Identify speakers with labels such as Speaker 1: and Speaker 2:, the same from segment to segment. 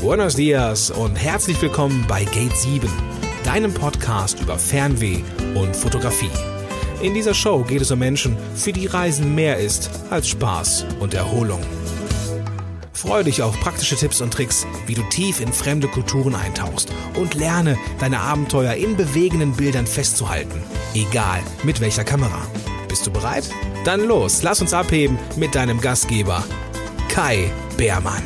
Speaker 1: Buenos dias und herzlich willkommen bei Gate 7, deinem Podcast über Fernweh und Fotografie. In dieser Show geht es um Menschen, für die Reisen mehr ist als Spaß und Erholung. Freue dich auf praktische Tipps und Tricks, wie du tief in fremde Kulturen eintauchst und lerne, deine Abenteuer in bewegenden Bildern festzuhalten, egal mit welcher Kamera. Bist du bereit? Dann los, lass uns abheben mit deinem Gastgeber, Kai Beermann.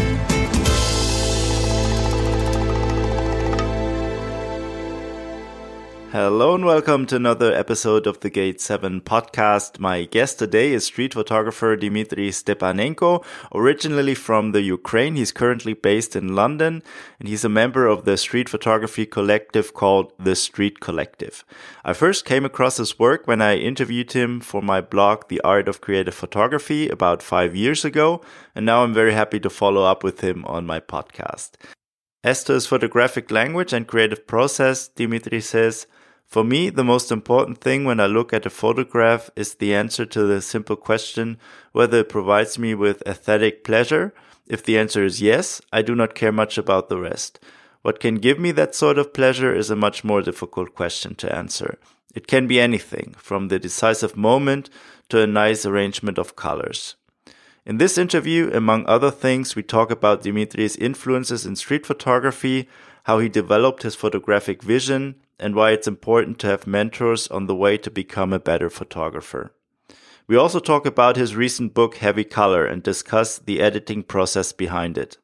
Speaker 2: Hello and welcome to another episode of the Gate 7 podcast. My guest today is street photographer Dmitry Stepanenko, originally from the Ukraine. He's currently based in London and he's a member of the street photography collective called The Street Collective. I first came across his work when I interviewed him for my blog, The Art of Creative Photography, about 5 years ago, and now I'm very happy to follow up with him on my podcast. As to his photographic language and creative process, Dmitry says, "For me, the most important thing when I look at a photograph is the answer to the simple question whether it provides me with aesthetic pleasure. If the answer is yes, I do not care much about the rest. What can give me that sort of pleasure is a much more difficult question to answer. It can be anything, from the decisive moment to a nice arrangement of colors." In this interview, among other things, we talk about Dmitry's influences in street photography, how he developed his photographic vision, and why it's important to have mentors on the way to become a better photographer. We also talk about his recent book, Heavy Color, and discuss the editing process behind it.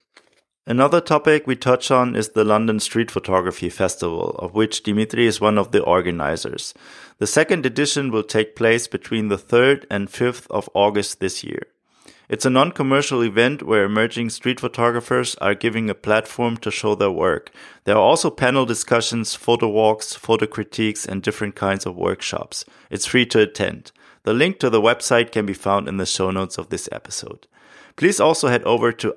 Speaker 2: Another topic we touch on is the London Street Photography Festival, of which Dmitry is one of the organizers. The second edition will take place between the 3rd and 5th of August this year. It's a non-commercial event where emerging street photographers are giving a platform to show their work. There are also panel discussions, photo walks, photo critiques, and different kinds of workshops. It's free to attend. The link to the website can be found in the show notes of this episode. Please also head over to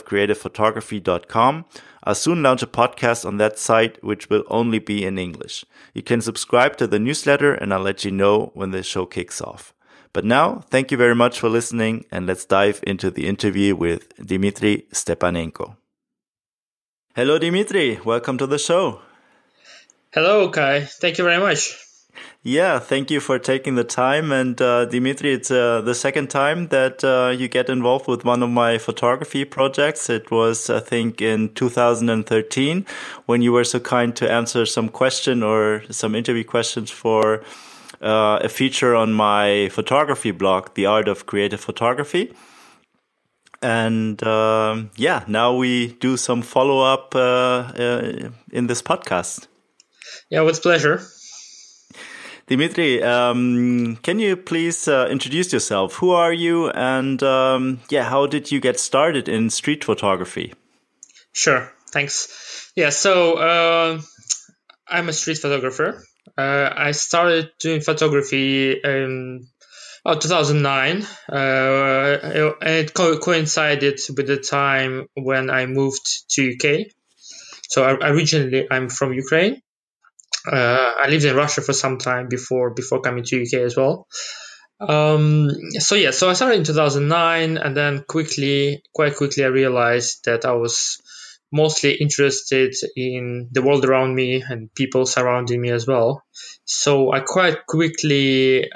Speaker 2: artofcreativephotography.com. I'll soon launch a podcast on that site, which will only be in English. You can subscribe to the newsletter and I'll let you know when the show kicks off. But now, thank you very much for listening, and let's dive into the interview with Dmitry Stepanenko. Hello, Dmitry. Welcome to the show.
Speaker 3: Hello, Kai. Thank you very much.
Speaker 2: Yeah, thank you for taking the time. And Dmitry, it's the second time that you get involved with one of my photography projects. It was, I think, in 2013 when you were so kind to answer some question or some interview questions for a feature on my photography blog, The Art of Creative Photography. And now we do some follow-up in this podcast.
Speaker 3: Yeah, with pleasure.
Speaker 2: Dmitry, can you please introduce yourself? Who are you? And how did you get started in street photography?
Speaker 3: Sure, thanks. Yeah, so I'm a street photographer. I started doing photography in 2009, and it coincided with the time when I moved to UK. So originally I'm from Ukraine. I lived in Russia for some time before coming to UK as well. So I started in 2009, and then quite quickly I realized that I was mostly interested in the world around me and people surrounding me as well. So I quite after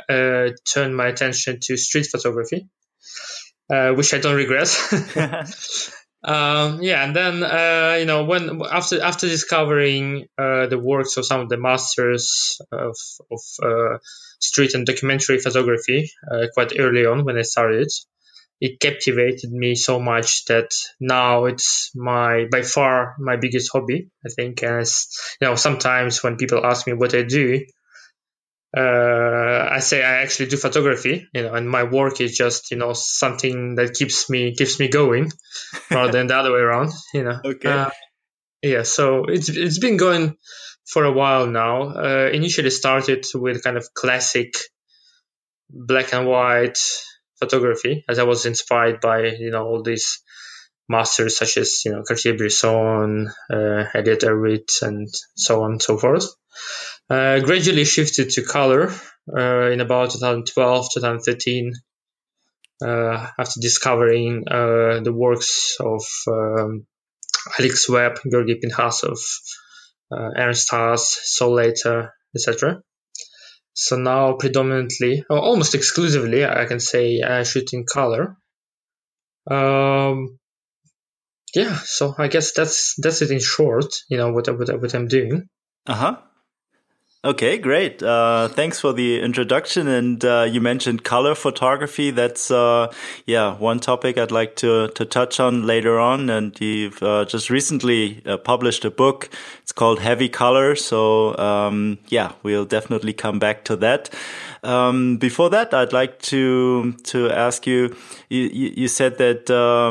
Speaker 3: discovering the works of some of the masters of street and documentary photography quite early on when I started, it captivated me so much that now it's by far my biggest hobby, I think. As sometimes when people ask me what I do, I say I actually do photography, and my work is just, something that keeps me going rather than the other way around,
Speaker 2: Okay.
Speaker 3: So it's been going for a while now. Initially started with kind of classic black and white photography, as I was inspired by, all these masters such as, Cartier-Bresson, Elliott Erwitt, and so on and so forth. Gradually shifted to color in about 2012, 2013, after discovering the works of Alex Webb, Georgy Pinhasov, Ernst Haas, Sol Leiter, etc. So now predominantly, or almost exclusively, I can say I shoot in color. So I guess that's it in short. What I'm doing.
Speaker 2: Okay, great. Thanks for the introduction. And you mentioned color photography. That's one topic I'd like to touch on later on. And you've just recently published a book. It's called Heavy Color. So we'll definitely come back to that. Before that, I'd like to ask you. You said that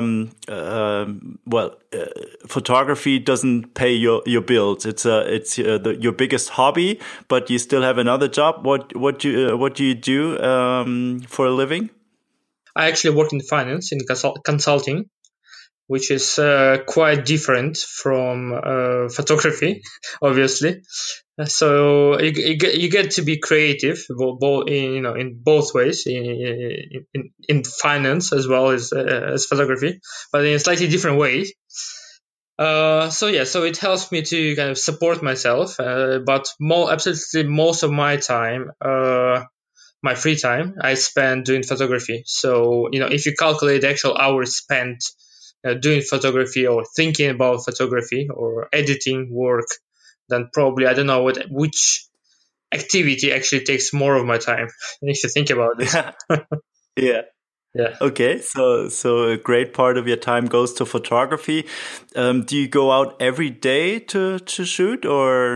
Speaker 2: photography doesn't pay your bills. It's your biggest hobby, but you still have another job. What do you do for a living?
Speaker 3: I actually work in finance, in consulting, which is quite different from photography, obviously. So you get to be creative, in both ways, in finance as well as photography, but in a slightly different way. So it helps me to kind of support myself, but absolutely most of my time, my free time, I spend doing photography. So if you calculate the actual hours spent doing photography or thinking about photography or editing work, then probably I don't know which activity actually takes more of my time. If you think about it.
Speaker 2: Yeah.
Speaker 3: Yeah.
Speaker 2: Okay, so a great part of your time goes to photography. Do you go out every day to shoot, or?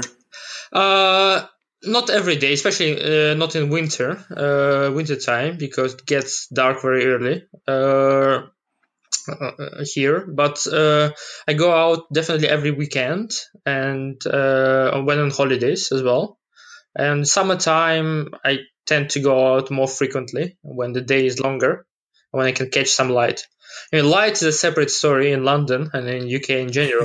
Speaker 3: Not every day, especially not in winter time, because it gets dark very early here. But I go out definitely every weekend, and when on holidays as well. And summertime, I tend to go out more frequently when the day is longer, when I can catch some light. Light is a separate story in London and in UK in general.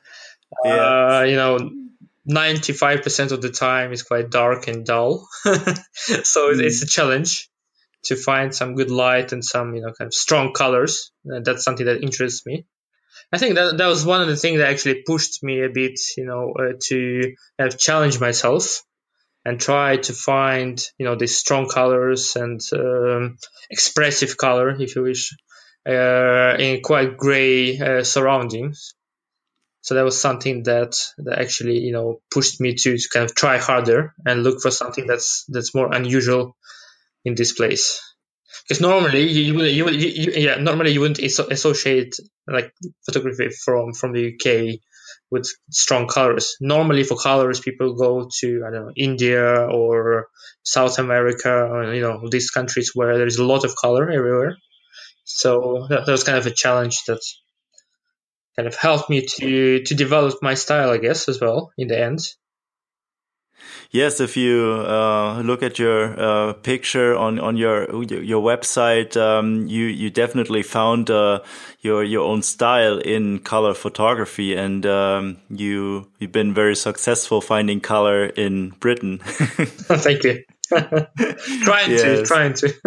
Speaker 3: 95% of the time is quite dark and dull. So it's a challenge to find some good light and some, kind of strong colors. That's something that interests me. I think that was one of the things that actually pushed me a bit, to kind of challenge myself and try to find, these strong colors and expressive color, if you wish, in quite gray surroundings. So that was something that actually, pushed me to kind of try harder and look for something that's more unusual in this place. Because normally you wouldn't associate like photography from the UK with strong colors. Normally for colors, people go to, I don't know, India or South America, or, these countries where there's a lot of color everywhere. So that was kind of a challenge that kind of helped me to develop my style, I guess, as well in the end.
Speaker 2: Yes, if you look at your picture on your website, you definitely found your own style in color photography, and you've been very successful finding color in Britain.
Speaker 3: Thank you. Trying to.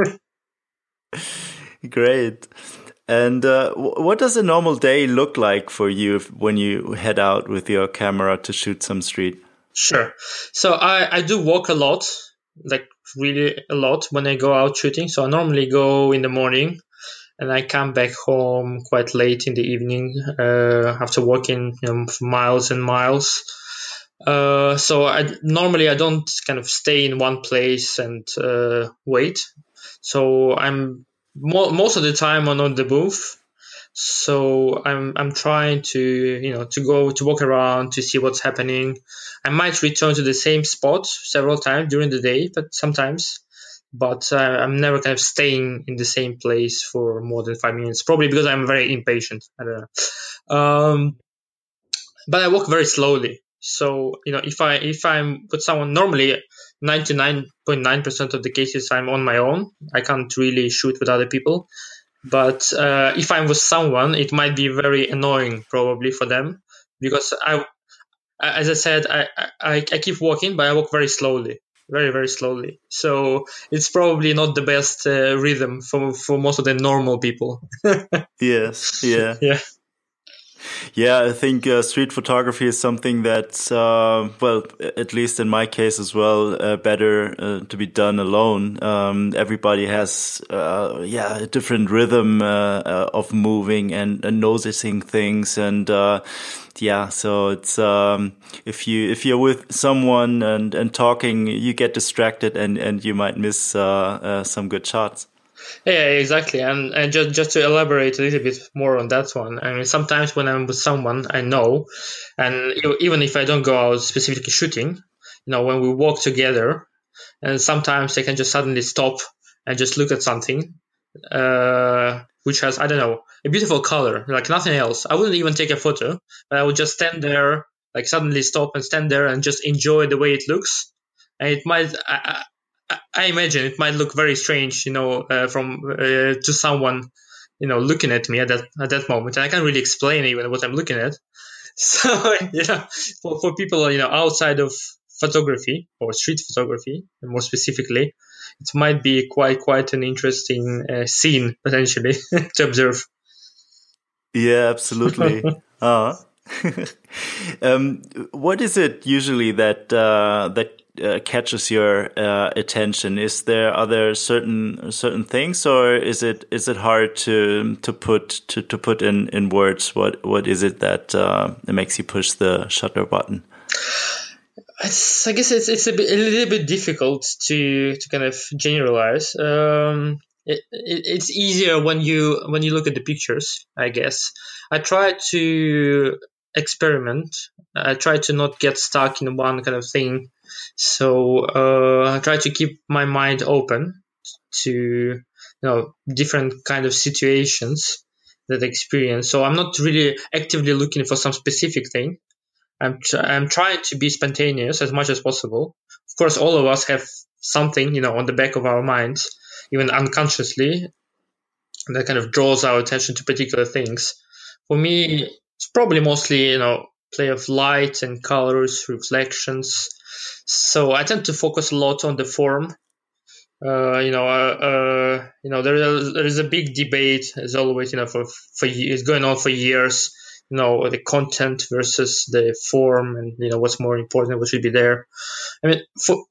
Speaker 2: Great. And what does a normal day look like for you when you head out with your camera to shoot some street?
Speaker 3: Sure. So I do walk a lot, like really a lot when I go out shooting. So I normally go in the morning and I come back home quite late in the evening after walking miles and miles. So I don't kind of stay in one place and wait. So I'm most of the time on the move. So I'm trying to to walk around to see what's happening. I might return to the same spot several times during the day, but I'm never kind of staying in the same place for more than 5 minutes. Probably because I'm very impatient. I don't know. But I walk very slowly. So if I'm with someone, normally 99.9% of the cases I'm on my own. I can't really shoot with other people. But if I'm with someone, it might be very annoying probably for them, because as I said, I keep walking, but I walk very slowly, very, very slowly. So it's probably not the best rhythm for most of the normal people.
Speaker 2: Yes, yeah.
Speaker 3: Yeah.
Speaker 2: Yeah, I think street photography is something that's, well, at least in my case as well, better to be done alone. Everybody has, a different rhythm of moving and noticing things, and so it's if you're with someone and talking, you get distracted and you might miss some good shots.
Speaker 3: Yeah, exactly. And just to elaborate a little bit more on that one, I mean, sometimes when I'm with someone I know, and even if I don't go out specifically shooting, when we walk together, and sometimes they can just suddenly stop and just look at something, which has, I don't know, a beautiful color, like nothing else. I wouldn't even take a photo, but I would just stand there, like suddenly stop and stand there and just enjoy the way it looks. And it might, I imagine it might look very strange, from to someone, looking at me at that moment, and I can't really explain even what I'm looking at. So for people, outside of photography or street photography, more specifically, it might be quite an interesting scene potentially to observe.
Speaker 2: Yeah, absolutely. What is it usually that catches your attention? Are there certain things, or is it hard to put in words? What is it that makes you push the shutter button?
Speaker 3: I guess it's a little bit difficult to kind of generalize. It's easier when you look at the pictures, I guess. I try to experiment. I try to not get stuck in one kind of thing. So I try to keep my mind open to different kind of situations that I experience. So I'm not really actively looking for some specific thing. I'm trying to be spontaneous as much as possible. Of course, all of us have something, on the back of our minds, even unconsciously, that kind of draws our attention to particular things. For me, it's probably mostly, play of light and colors, reflections. So I tend to focus a lot on the form. There is a big debate, as always, for years, going on for years. The content versus the form, and what's more important, what should be there. I mean,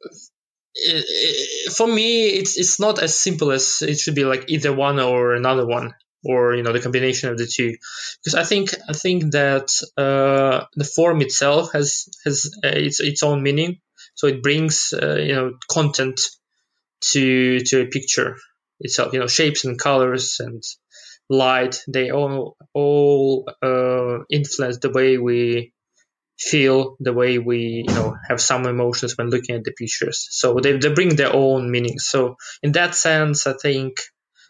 Speaker 3: for me, it's not as simple as it should be, like either one or another one, or the combination of the two. Because I think that the form itself has its own meaning, so it brings content to a picture itself. Shapes and colors and light, they all influence the way we feel, the way we have some emotions when looking at the pictures. So they bring their own meaning. So in that sense, I think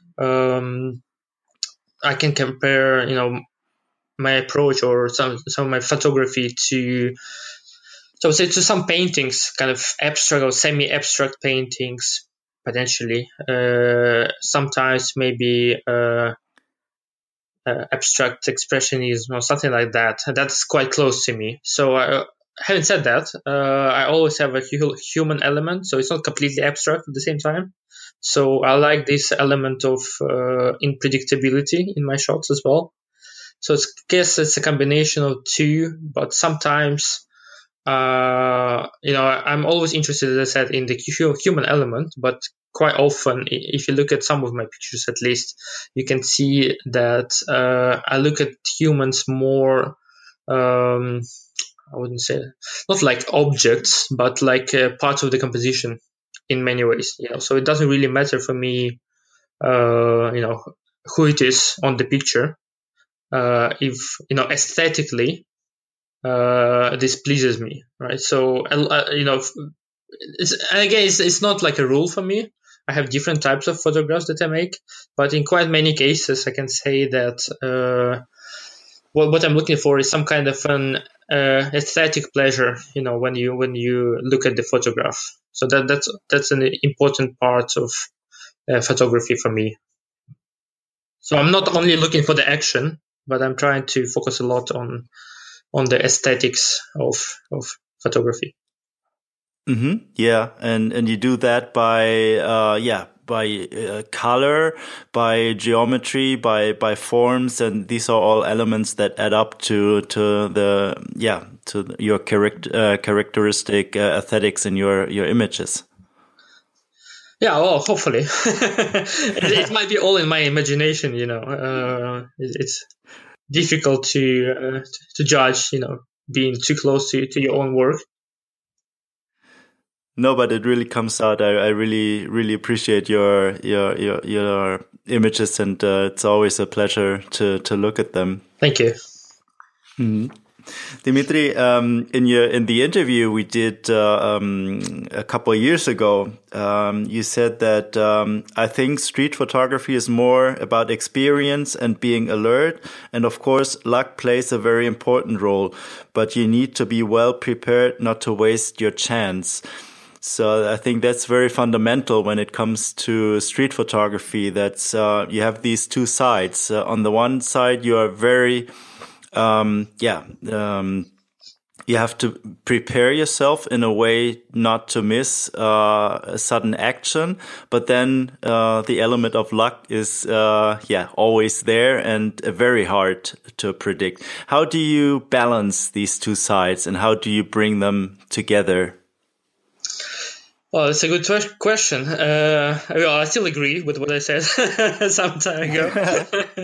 Speaker 3: I can compare my approach or some of my photography to, so say, to some paintings, kind of abstract or semi-abstract paintings potentially. Sometimes maybe abstract expressionism or something like that. That's quite close to me. So having said that, I always have a human element, so it's not completely abstract at the same time. So I like this element of unpredictability in my shots as well. So I guess it's a combination of two, but sometimes I'm always interested, as I said, in the human element, but quite often, if you look at some of my pictures, at least, you can see that I look at humans more, I wouldn't say, not like objects, but like parts of the composition in many ways. So it doesn't really matter for me, who it is on the picture. If aesthetically, this pleases me, right? So it's not like a rule for me. I have different types of photographs that I make, but in quite many cases, I can say that what I'm looking for is some kind of an aesthetic pleasure. When you look at the photograph. So that's an important part of photography for me. So I'm not only looking for the action, but I'm trying to focus a lot on the aesthetics of photography.
Speaker 2: Mm-hmm. Yeah, and you do that by color, by geometry, by forms, and these are all elements that add up to your characteristic aesthetics in your images.
Speaker 3: Yeah, well, hopefully. It might be all in my imagination, it's difficult to judge, being too close to your own work.
Speaker 2: No, but it really comes out. I really, really appreciate your images, and it's always a pleasure to look at them.
Speaker 3: Thank you.
Speaker 2: Mm-hmm. Dimitri, in the interview we did a couple of years ago, you said that I think street photography is more about experience and being alert, and of course luck plays a very important role, but you need to be well prepared not to waste your chance. So I think that's very fundamental when it comes to street photography. That's you have these two sides. On the one side, you are very you have to prepare yourself in a way not to miss a sudden action, but then the element of luck is always there and very hard to predict. How do you balance these two sides, and how do you bring them together?
Speaker 3: Well, it's a good question. I still agree with what I said some time ago.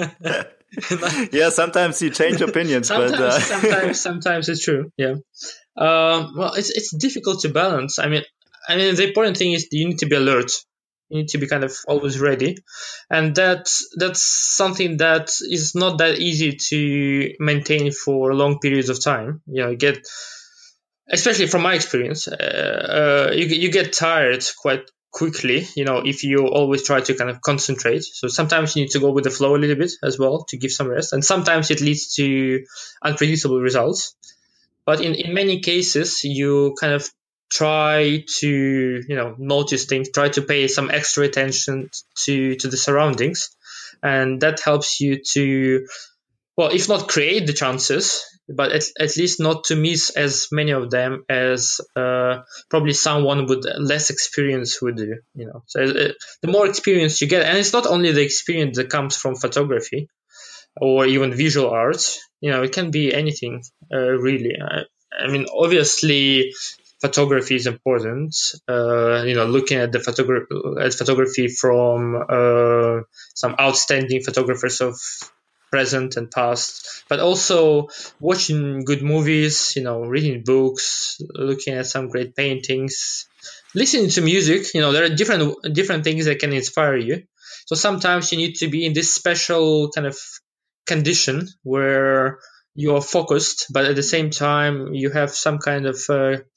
Speaker 2: Yeah, sometimes you change opinions,
Speaker 3: sometimes it's true. Yeah. Well, it's difficult to balance. I mean, the important thing is you need to be alert. You need to be kind of always ready, and that's something that is not that easy to maintain for long periods of time. Especially from my experience, you get tired quite quickly, if you always try to kind of concentrate. So sometimes you need to go with the flow a little bit as well to give some rest. And sometimes it leads to unpredictable results. But in many cases, you kind of try to, notice things, try to pay some extra attention to the surroundings. And that helps you to, well, if not create the chances, but at least not to miss as many of them as probably someone with less experience would do. So the more experience you get, and it's not only the experience that comes from photography or even visual arts. It can be anything really. I mean, obviously, photography is important. Looking at photography from some outstanding photographers of present and past, but also watching good movies, reading books, looking at some great paintings, listening to music. There are different things that can inspire you. So sometimes you need to be in this special kind of condition where you are focused, but at the same time you have some kind of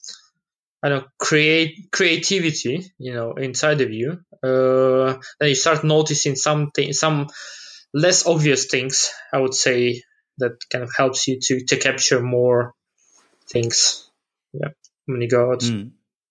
Speaker 3: creativity, inside of you. Then you start noticing some less obvious things, I would say, that kind of helps you to capture more things. Yeah, when you go out.
Speaker 2: Mm.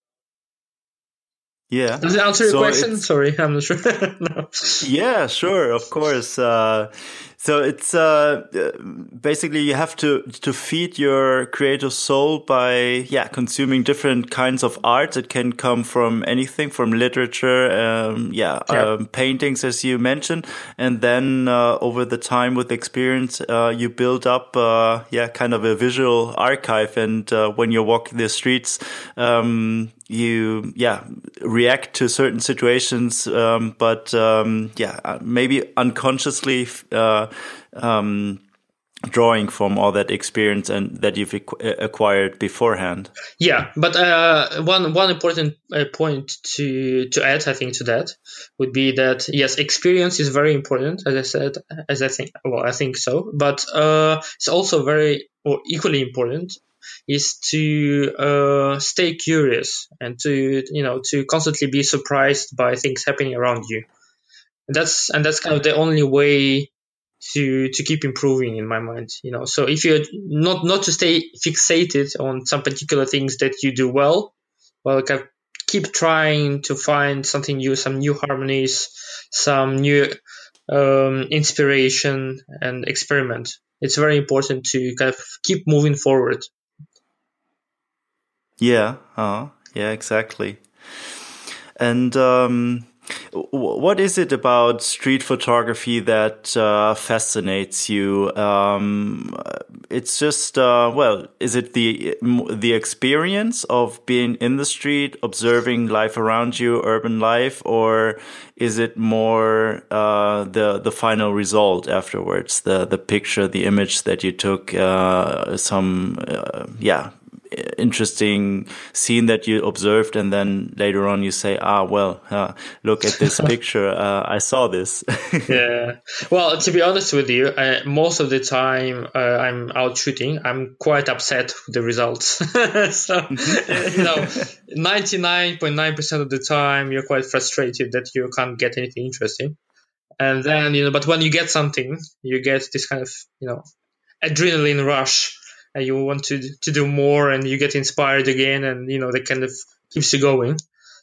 Speaker 2: Yeah.
Speaker 3: Does it answer your question? Sorry, I'm not sure. No.
Speaker 2: Yeah, sure, of course. So it's basically you have to feed your creative soul by consuming different kinds of art. It can come from anything, from literature, paintings, as you mentioned, and then over the time with experience, you build up kind of a visual archive. And when you're walking the streets, you react to certain situations, but maybe unconsciously drawing from all that experience and that you've acquired beforehand.
Speaker 3: Yeah, but one important point to add, I think, to that would be that yes, experience is very important, I think so. But it's also very, or equally important, is to stay curious and to constantly be surprised by things happening around you. And that's kind of the only way to keep improving, in my mind. So if you're not to stay fixated on some particular things that you do well, keep trying to find something new, some new harmonies, some new inspiration, and experiment. It's very important to kind of keep moving forward.
Speaker 2: Yeah, exactly. And what is it about street photography that fascinates you? It's just is it the experience of being in the street, observing life around you, urban life, or is it more the final result afterwards, the picture, the image that you took, interesting scene that you observed, and then later on you say, look at this picture, I saw this.
Speaker 3: Yeah, well, to be honest with you, most of the time I'm out shooting, I'm quite upset with the results. So 99.9% of the time you're quite frustrated that you can't get anything interesting, and then but when you get something, you get this kind of adrenaline rush, and you want to do more, and you get inspired again, and that kind of keeps you going.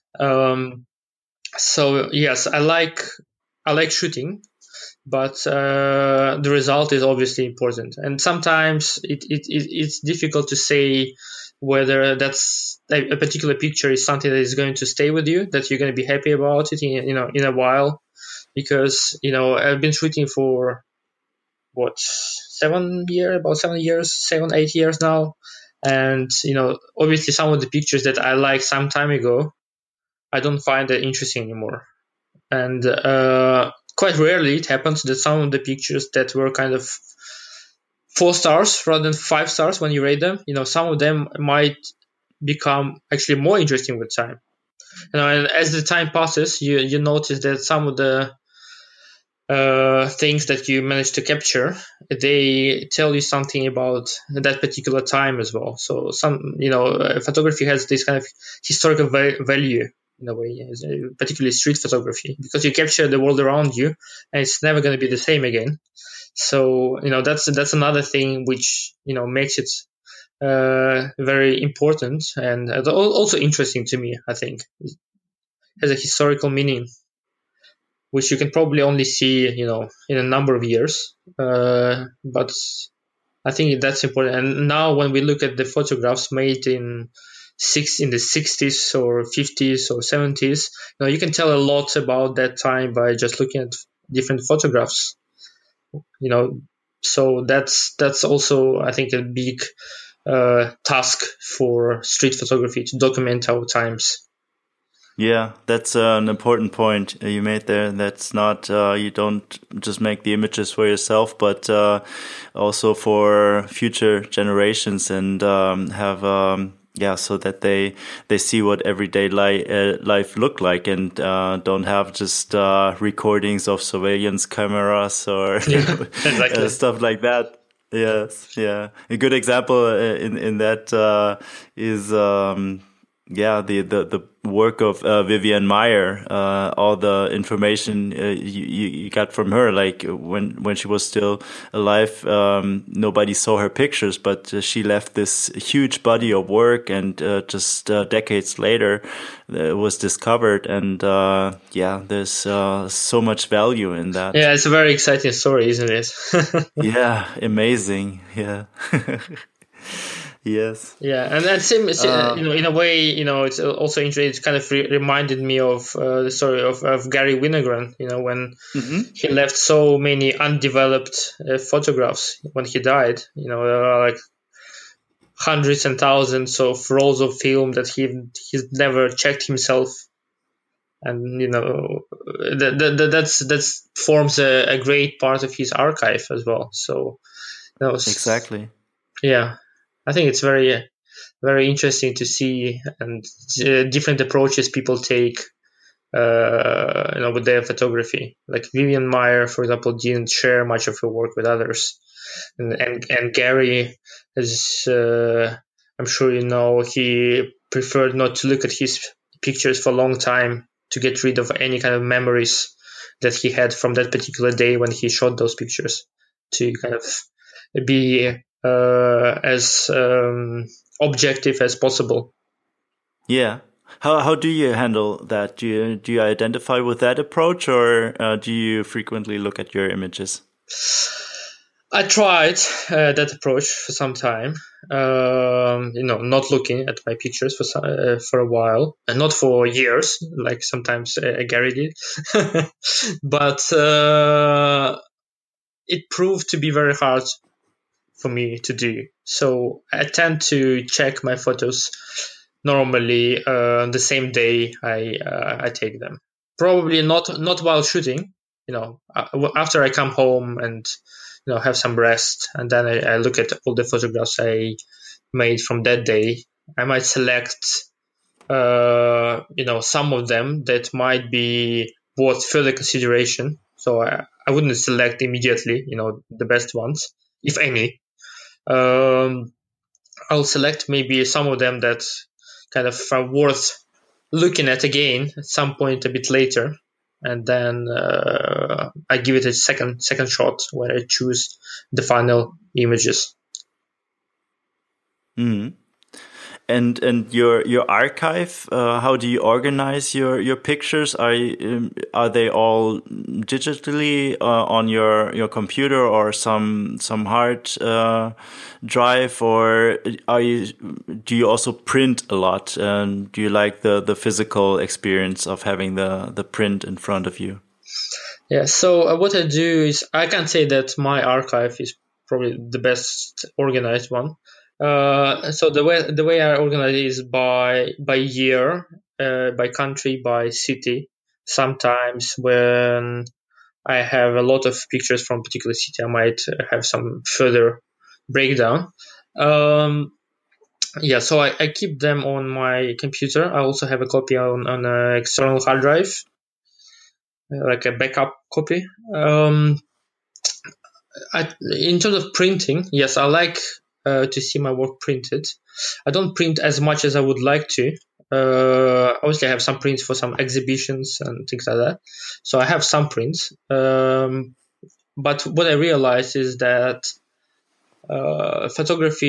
Speaker 3: So yes, I like shooting, but the result is obviously important, and sometimes it's difficult to say whether that's a particular picture is something that is going to stay with you, that you're going to be happy about it in a while, because I've been shooting for 7 years, 8 years now. And, obviously some of the pictures that I liked some time ago, I don't find that interesting anymore. And quite rarely it happens that some of the pictures that were kind of 4 stars rather than 5 stars when you rate them, some of them might become actually more interesting with time. And as the time passes, you notice that some of the things that you manage to capture, they tell you something about that particular time as well. So photography has this kind of historical value in a way, particularly street photography, because you capture the world around you and it's never going to be the same again. So that's another thing which makes it very important and also interesting to me. I think it has a historical meaning, which you can probably only see, in a number of years. But I think that's important. And now when we look at the photographs made in the 60s or 50s or 70s, you can tell a lot about that time by just looking at different photographs. So that's also, I think, a big task for street photography, to document our times.
Speaker 2: Yeah, that's an important point you made there. That's not, you don't just make the images for yourself, but also for future generations, and have, so that they see what everyday life looked like, and don't have just recordings of surveillance cameras or
Speaker 3: exactly.
Speaker 2: stuff like that. Yes, yeah. A good example in that is the work of Vivian Maier, all the information you got from her, like when she was still alive, nobody saw her pictures, but she left this huge body of work, and just decades later it was discovered, and there's so much value in that.
Speaker 3: Yeah, it's a very exciting story, isn't it?
Speaker 2: Yeah, amazing. Yeah. Yes.
Speaker 3: Yeah, and same, in a way, it's also interesting. It kind of reminded me of the story of Gary Winogrand. When he left so many undeveloped photographs when he died. There are like hundreds and thousands of rolls of film that he's never checked himself, and that forms a great part of his archive as well. So,
Speaker 2: exactly.
Speaker 3: Yeah. I think it's very, very interesting to see, and different approaches people take, with their photography. Like Vivian Maier, for example, didn't share much of her work with others, and Gary, as I'm sure you know, he preferred not to look at his pictures for a long time to get rid of any kind of memories that he had from that particular day when he shot those pictures, to kind of be as objective as possible.
Speaker 2: Yeah. How do you handle that? Do you identify with that approach, or do you frequently look at your images?
Speaker 3: I tried that approach for some time. Not looking at my pictures for a while, and not for years, like sometimes Gary did. But it proved to be very hard for me to do. So I tend to check my photos normally the same day I take them. Probably not while shooting. After I come home and have some rest, and then I look at all the photographs I made from that day. I might select some of them that might be worth further consideration. So I wouldn't select immediately the best ones, if any. I'll select maybe some of them that kind of are worth looking at again at some point a bit later, and then I give it a second shot where I choose the final images.
Speaker 2: Mm. And your archive, how do you organize your pictures? Are they all digitally on your computer or some hard drive, or do you also print a lot? Do you like the physical experience of having the print in front of you?
Speaker 3: Yeah. So what I do is, I can say that my archive is probably the best organized one. So the way I organize is by year, by country, by city. Sometimes when I have a lot of pictures from a particular city, I might have some further breakdown. So I keep them on my computer. I also have a copy on an external hard drive, like a backup copy. In terms of printing, yes, I like to see my work printed. I don't print as much as I would like to. Obviously, I have some prints for some exhibitions and things like that. So I have some prints. But what I realized is that photographs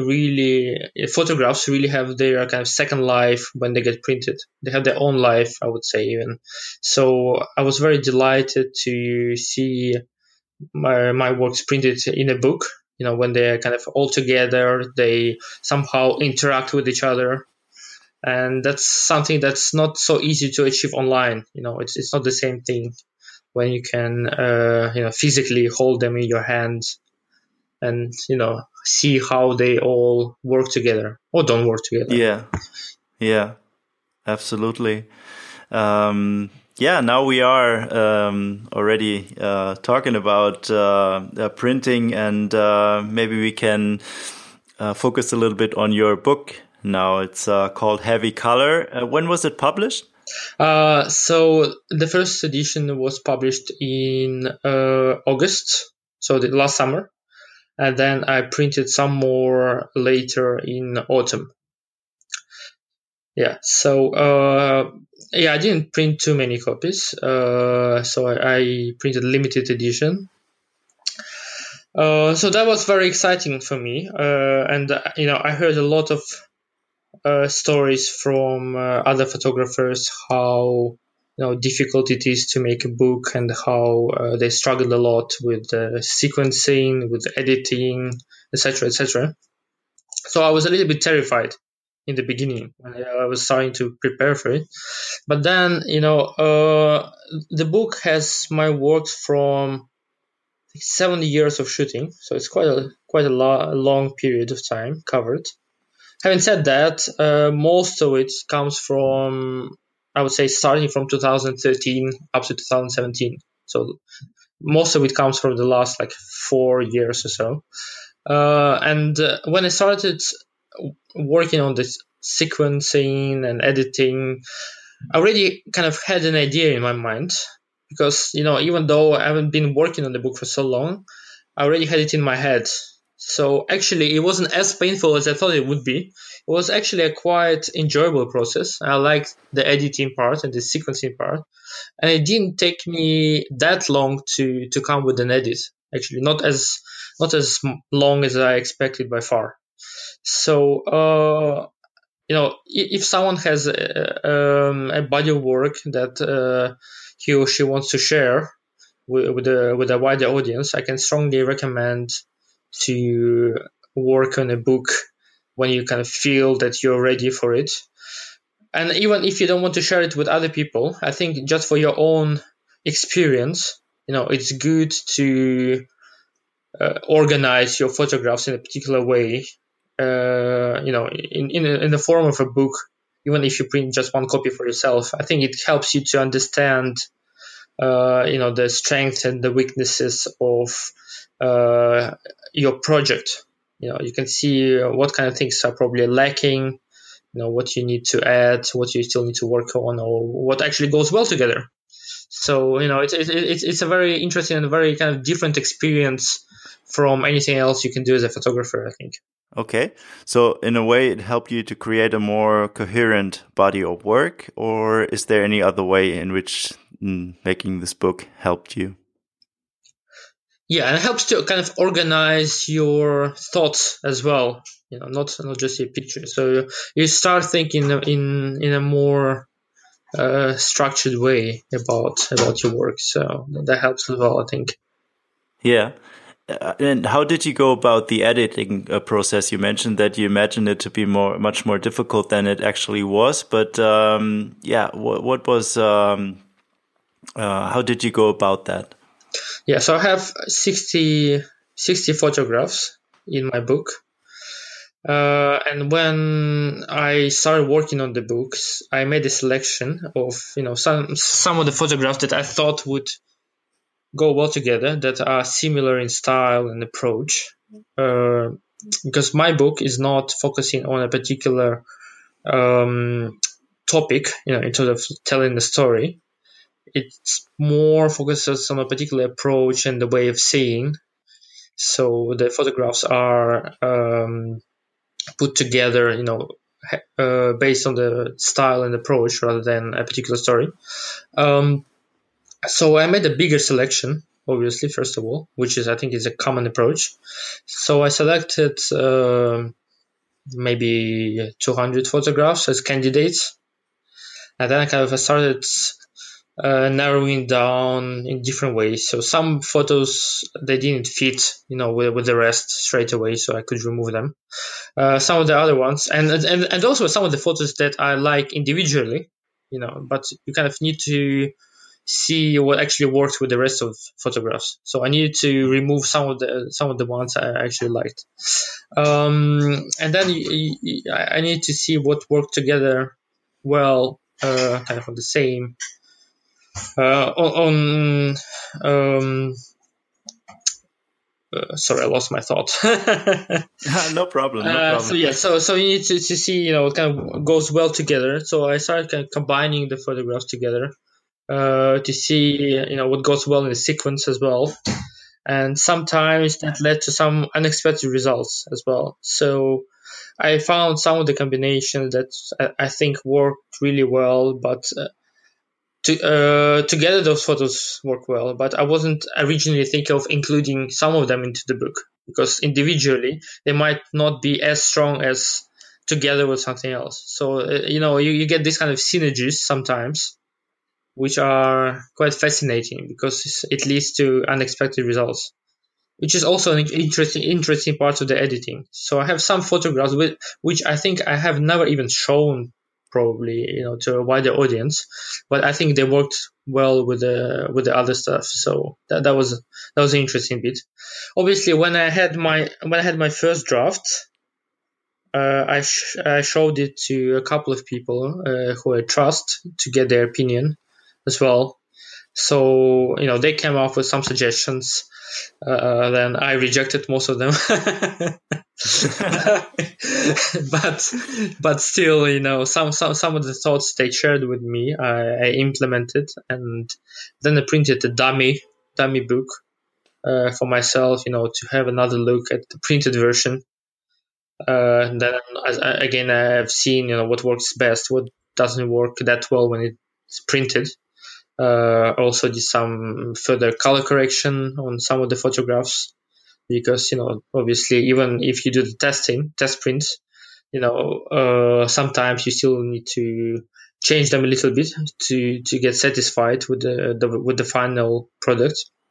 Speaker 3: really have their kind of second life when they get printed. They have their own life, I would say, even. So I was very delighted to see my works printed in a book. When they're kind of all together, they somehow interact with each other, and that's something that's not so easy to achieve online. It's not the same thing when you can physically hold them in your hands and see how they all work together or don't work together.
Speaker 2: Yeah, absolutely. Now we are already talking about printing, and maybe we can focus a little bit on your book now. It's called Heavy Color. When was it published?
Speaker 3: So the first edition was published in August, so the last summer, and then I printed some more later in autumn. Yeah, so I didn't print too many copies, so I printed limited edition. So that was very exciting for me, and I heard a lot of stories from other photographers how difficult it is to make a book, and how they struggled a lot with sequencing, with editing, etc., etc. So I was a little bit terrified in the beginning when I was starting to prepare for it. But then, the book has my works from 7 years of shooting, so it's quite a long period of time covered. Having said that, most of it comes from, I would say, starting from 2013 up to 2017. So most of it comes from the last 4 years or so. And when I started working on this sequencing and editing, I already kind of had an idea in my mind, because even though I haven't been working on the book for so long, I already had it in my head. So actually, it wasn't as painful as I thought it would be. It was actually a quite enjoyable process. I liked the editing part and the sequencing part, and it didn't take me that long to come with an edit. Actually, not as long as I expected by far. So if someone has a body of work that he or she wants to share with a wider audience, I can strongly recommend to work on a book when you kind of feel that you're ready for it. And even if you don't want to share it with other people, I think just for your own experience, it's good to organize your photographs in a particular way, in the form of a book. Even if you print just one copy for yourself, I think it helps you to understand, the strengths and the weaknesses of your project. You can see what kind of things are probably lacking, what you need to add, what you still need to work on, or what actually goes well together. So, it's a very interesting and very kind of different experience from anything else you can do as a photographer, I think.
Speaker 2: Okay. So in a way, it helped you to create a more coherent body of work, or is there any other way in which making this book helped you?
Speaker 3: Yeah, and it helps to kind of organize your thoughts as well. Not just your picture. So you start thinking in a more structured way about your work. So that helps as well, I think.
Speaker 2: Yeah. And how did you go about the editing process? You mentioned that you imagined it to be much more difficult than it actually was. But what was? How did you go about that?
Speaker 3: Yeah, so I have 60 photographs in my book. And when I started working on the books, I made a selection of some of the photographs that I thought would go well together, that are similar in style and approach. Because my book is not focusing on a particular topic, in terms of telling the story. It's more focuses on a particular approach and the way of seeing. So the photographs are put together, based on the style and approach rather than a particular story. So I made a bigger selection, obviously, first of all, which I think is a common approach. So I selected maybe 200 photographs as candidates. And then I kind of started narrowing down in different ways. So some photos, they didn't fit, with the rest straight away, so I could remove them. Some of the other ones, and also some of the photos that I like individually, but you kind of need to see what actually works with the rest of photographs. So I needed to remove some of the ones I actually liked, and then I need to see what worked together well, kind of on the same sorry, I lost my thought.
Speaker 2: No problem.
Speaker 3: So you need to see, what kind of goes well together. So I started kind of combining the photographs together to see, what goes well in the sequence as well. And sometimes that led to some unexpected results as well. So I found some of the combinations that I think worked really well, but together those photos work well, but I wasn't originally thinking of including some of them into the book, because individually they might not be as strong as together with something else. So you get this kind of synergies sometimes, which are quite fascinating because it leads to unexpected results, which is also an interesting part of the editing. So I have some photographs which I think I have never even shown, probably, to a wider audience, but I think they worked well with the other stuff. So that was an interesting bit. Obviously, when I had my first draft, I showed it to a couple of people who I trust to get their opinion as well. So they came up with some suggestions. Then I rejected most of them, but still, some of the thoughts they shared with me, I implemented, and then I printed a dummy book for myself, to have another look at the printed version. Then again, I've seen what works best, what doesn't work that well when it's printed. Also did some further color correction on some of the photographs, because obviously, even if you do the test prints, sometimes you still need to change them a little bit to get satisfied with the final product.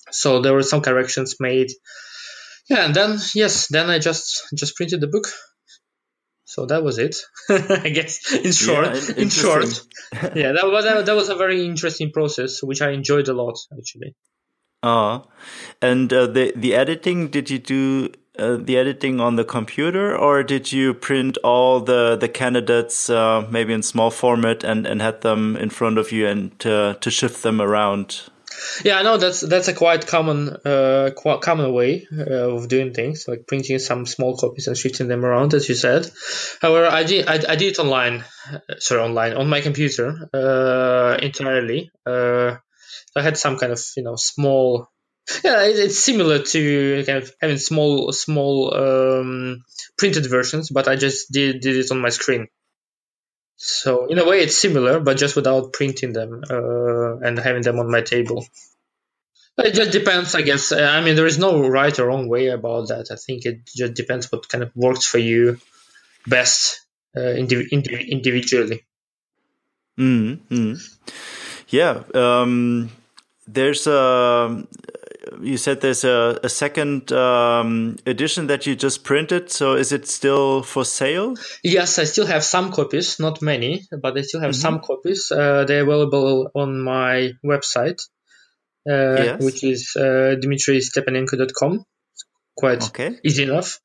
Speaker 3: So there were some corrections made. Yeah, and then I just printed the book. So that was it. I guess in short. Yeah, that was a very interesting process, which I enjoyed a lot, actually.
Speaker 2: And the editing, did you do the editing on the computer, or did you print all the candidates maybe in small format and had them in front of you and to shift them around?
Speaker 3: Yeah, I know that's a quite common way of doing things, like printing some small copies and shifting them around, as you said. However, I did it online on my computer entirely. I had some kind of small. Yeah, it's similar to kind of having small printed versions, but I just did it on my screen. So in a way, it's similar, but just without printing them and having them on my table. It just depends, I guess. I mean, there is no right or wrong way about that. I think it just depends what kind of works for you best individually.
Speaker 2: Mm-hmm. Yeah. There's you said there's a second edition that you just printed. So is it still for sale?
Speaker 3: Yes, I still have some copies, not many, but I still have some copies. They're available on my website, which is dmitrystepanenko.com. Quite easy enough.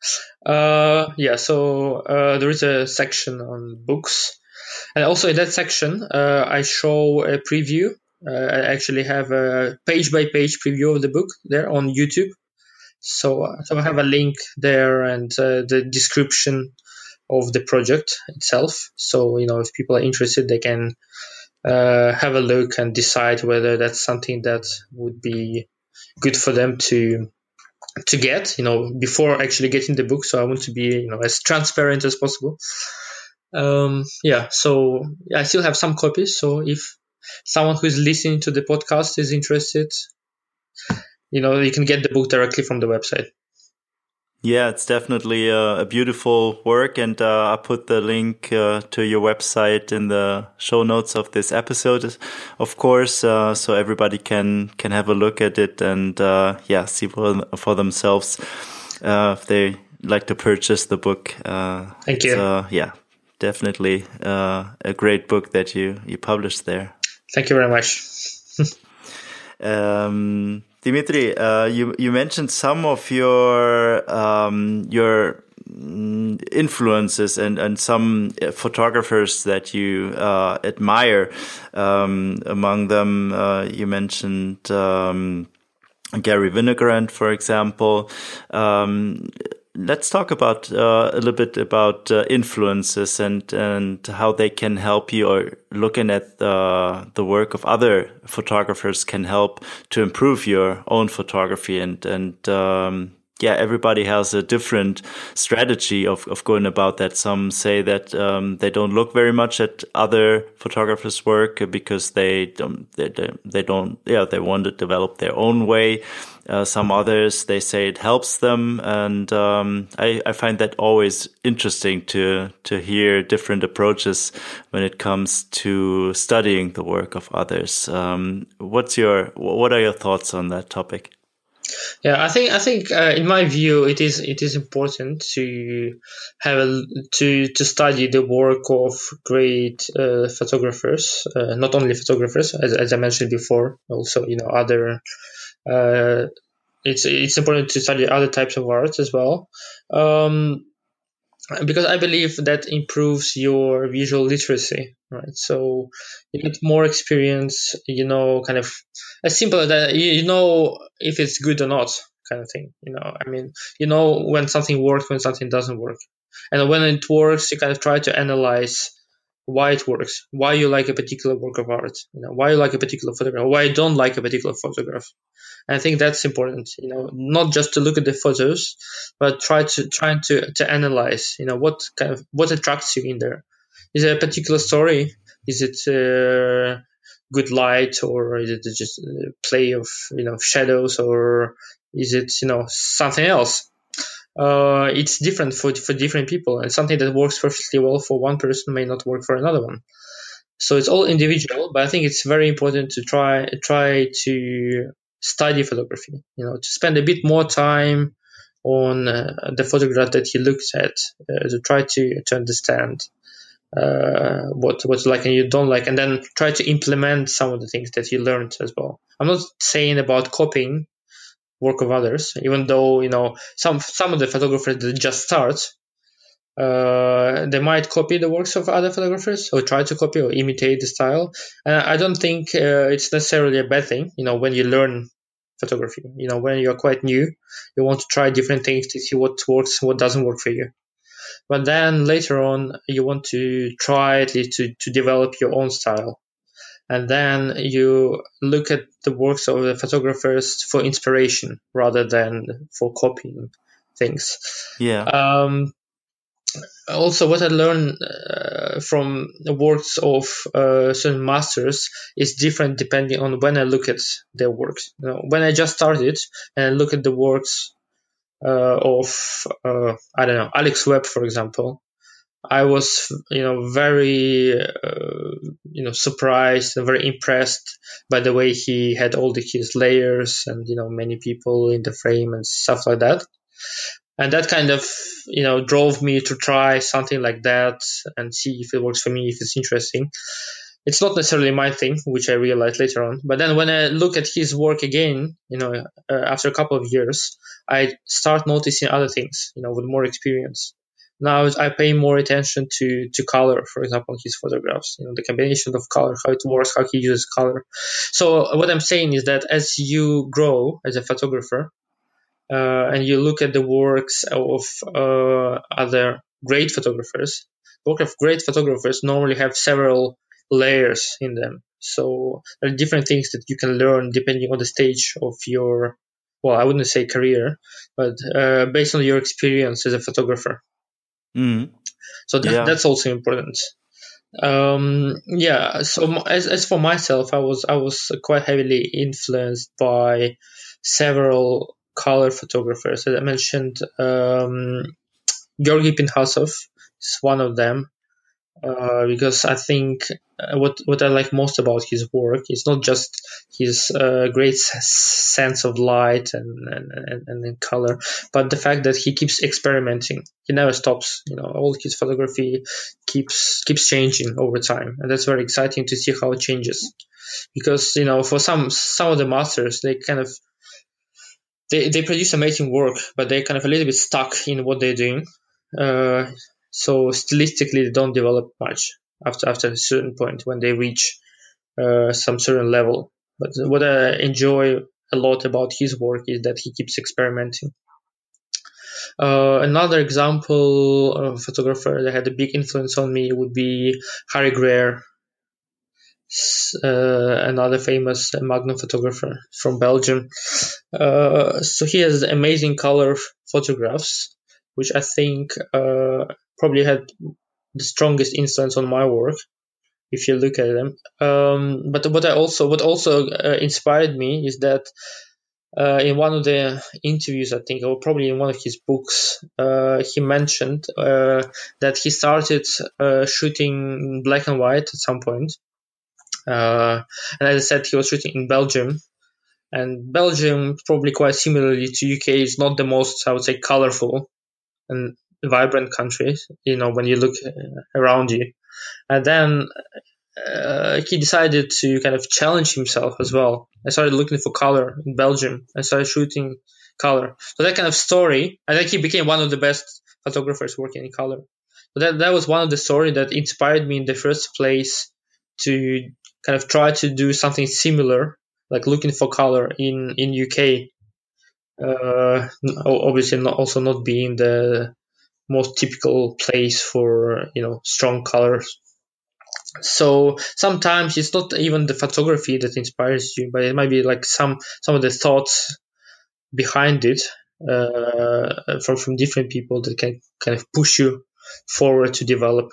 Speaker 3: So there is a section on books. And also in that section, I show a preview. I actually have a page-by-page preview of the book there on YouTube. So I have a link there and the description of the project itself. So, if people are interested, they can have a look and decide whether that's something that would be good for them to get, before actually getting the book. So I want to be, as transparent as possible. So I still have some copies. So if someone who is listening to the podcast is interested, you can get the book directly from the website.
Speaker 2: Yeah, it's definitely a beautiful work, and I'll put the link to your website in the show notes of this episode, of course, so everybody can have a look at it and see for themselves if they like to purchase the book.
Speaker 3: Thank you.
Speaker 2: Definitely a great book that you published there.
Speaker 3: Thank you very much.
Speaker 2: Dimitri, you mentioned some of your influences and some photographers that you admire. Among them, you mentioned Gary Winogrand, for example. Let's talk about a little bit about influences and how they can help you, or looking at the work of other photographers can help to improve your own photography. And everybody has a different strategy of going about that. Some say that they don't look very much at other photographers' work because they want to develop their own way. Some others, they say it helps them, and I find that always interesting to hear different approaches when it comes to studying the work of others. What are your thoughts on that topic?
Speaker 3: Yeah, I think in my view, it is important to to study the work of great photographers, not only photographers, as I mentioned before, also other. It's important to study other types of art as well, because I believe that improves your visual literacy, right? So you get more experience, kind of as simple as that, if it's good or not, kind of thing. I mean, when something works, when something doesn't work. And when it works, you kind of try to analyze why it works, why you like a particular work of art, why you like a particular photograph, why you don't like a particular photograph. And I think that's important, not just to look at the photos, but trying to analyze, what attracts you in there. Is it a particular story? Is it good light, or is it just a play of shadows, or is it something else? It's different for different people, and something that works perfectly well for one person may not work for another one. So it's all individual, but I think it's very important to try to study photography, to spend a bit more time on the photograph that he looks at, to try to understand what's like and you don't like, and then try to implement some of the things that you learned as well. I'm not saying about copying work of others, even though some of the photographers that just start, they might copy the works of other photographers or try to copy or imitate the style. And I don't think it's necessarily a bad thing. When you learn photography, when you're quite new, you want to try different things to see what works, what doesn't work for you. But then later on, you want to try at least to develop your own style. And then you look at the works of the photographers for inspiration rather than for copying things.
Speaker 2: Yeah.
Speaker 3: Also, what I learned from the works of certain masters is different depending on when I look at their works. When I just started and I look at the works of Alex Webb, for example, I was very surprised and very impressed by the way he had all his layers and many people in the frame and stuff like that. And that kind of drove me to try something like that and see if it works for me, if it's interesting. It's not necessarily my thing, which I realized later on. But then when I look at his work again, after a couple of years, I start noticing other things, with more experience. Now I pay more attention to color, for example, his photographs, the combination of color, how it works, how he uses color. So what I'm saying is that as you grow as a photographer, and you look at the works of other great photographers, work of great photographers normally have several layers in them. So there are different things that you can learn depending on the stage of your, well, I wouldn't say career, but based on your experience as a photographer.
Speaker 2: Mm.
Speaker 3: So that's also important. So as for myself, I was quite heavily influenced by several color photographers. As I mentioned, Georgy Pinhasov is one of them, because I think what I like most about his work is not just his great sense of light and color, but the fact that he keeps experimenting. He never stops. All his photography keeps changing over time, and that's very exciting to see how it changes. Because for some of the masters, they kind of they produce amazing work, but they're kind of a little bit stuck in what they're doing. So stylistically, they don't develop much after a certain point when they reach some certain level. But what I enjoy a lot about his work is that he keeps experimenting. Another example of a photographer that had a big influence on me would be Harry Greer, another famous Magnum photographer from Belgium. So he has amazing color photographs, which I think probably had the strongest influence on my work, if you look at them. But what also inspired me is that in one of the interviews, I think, or probably in one of his books, he mentioned that he started shooting black and white at some point. And as I said, he was shooting in Belgium. And Belgium, probably quite similarly to UK, is not the most, I would say, colorful and vibrant country, when you look around you. And then he decided to kind of challenge himself as well. I started looking for color in Belgium. I started shooting color. So that kind of story, I think he became one of the best photographers working in color. So that was one of the stories that inspired me in the first place to kind of try to do something similar, like looking for color in UK. Obviously not being the most typical place for strong colors. So sometimes it's not even the photography that inspires you, but it might be like some of the thoughts behind it from different people that can kind of push you forward to develop.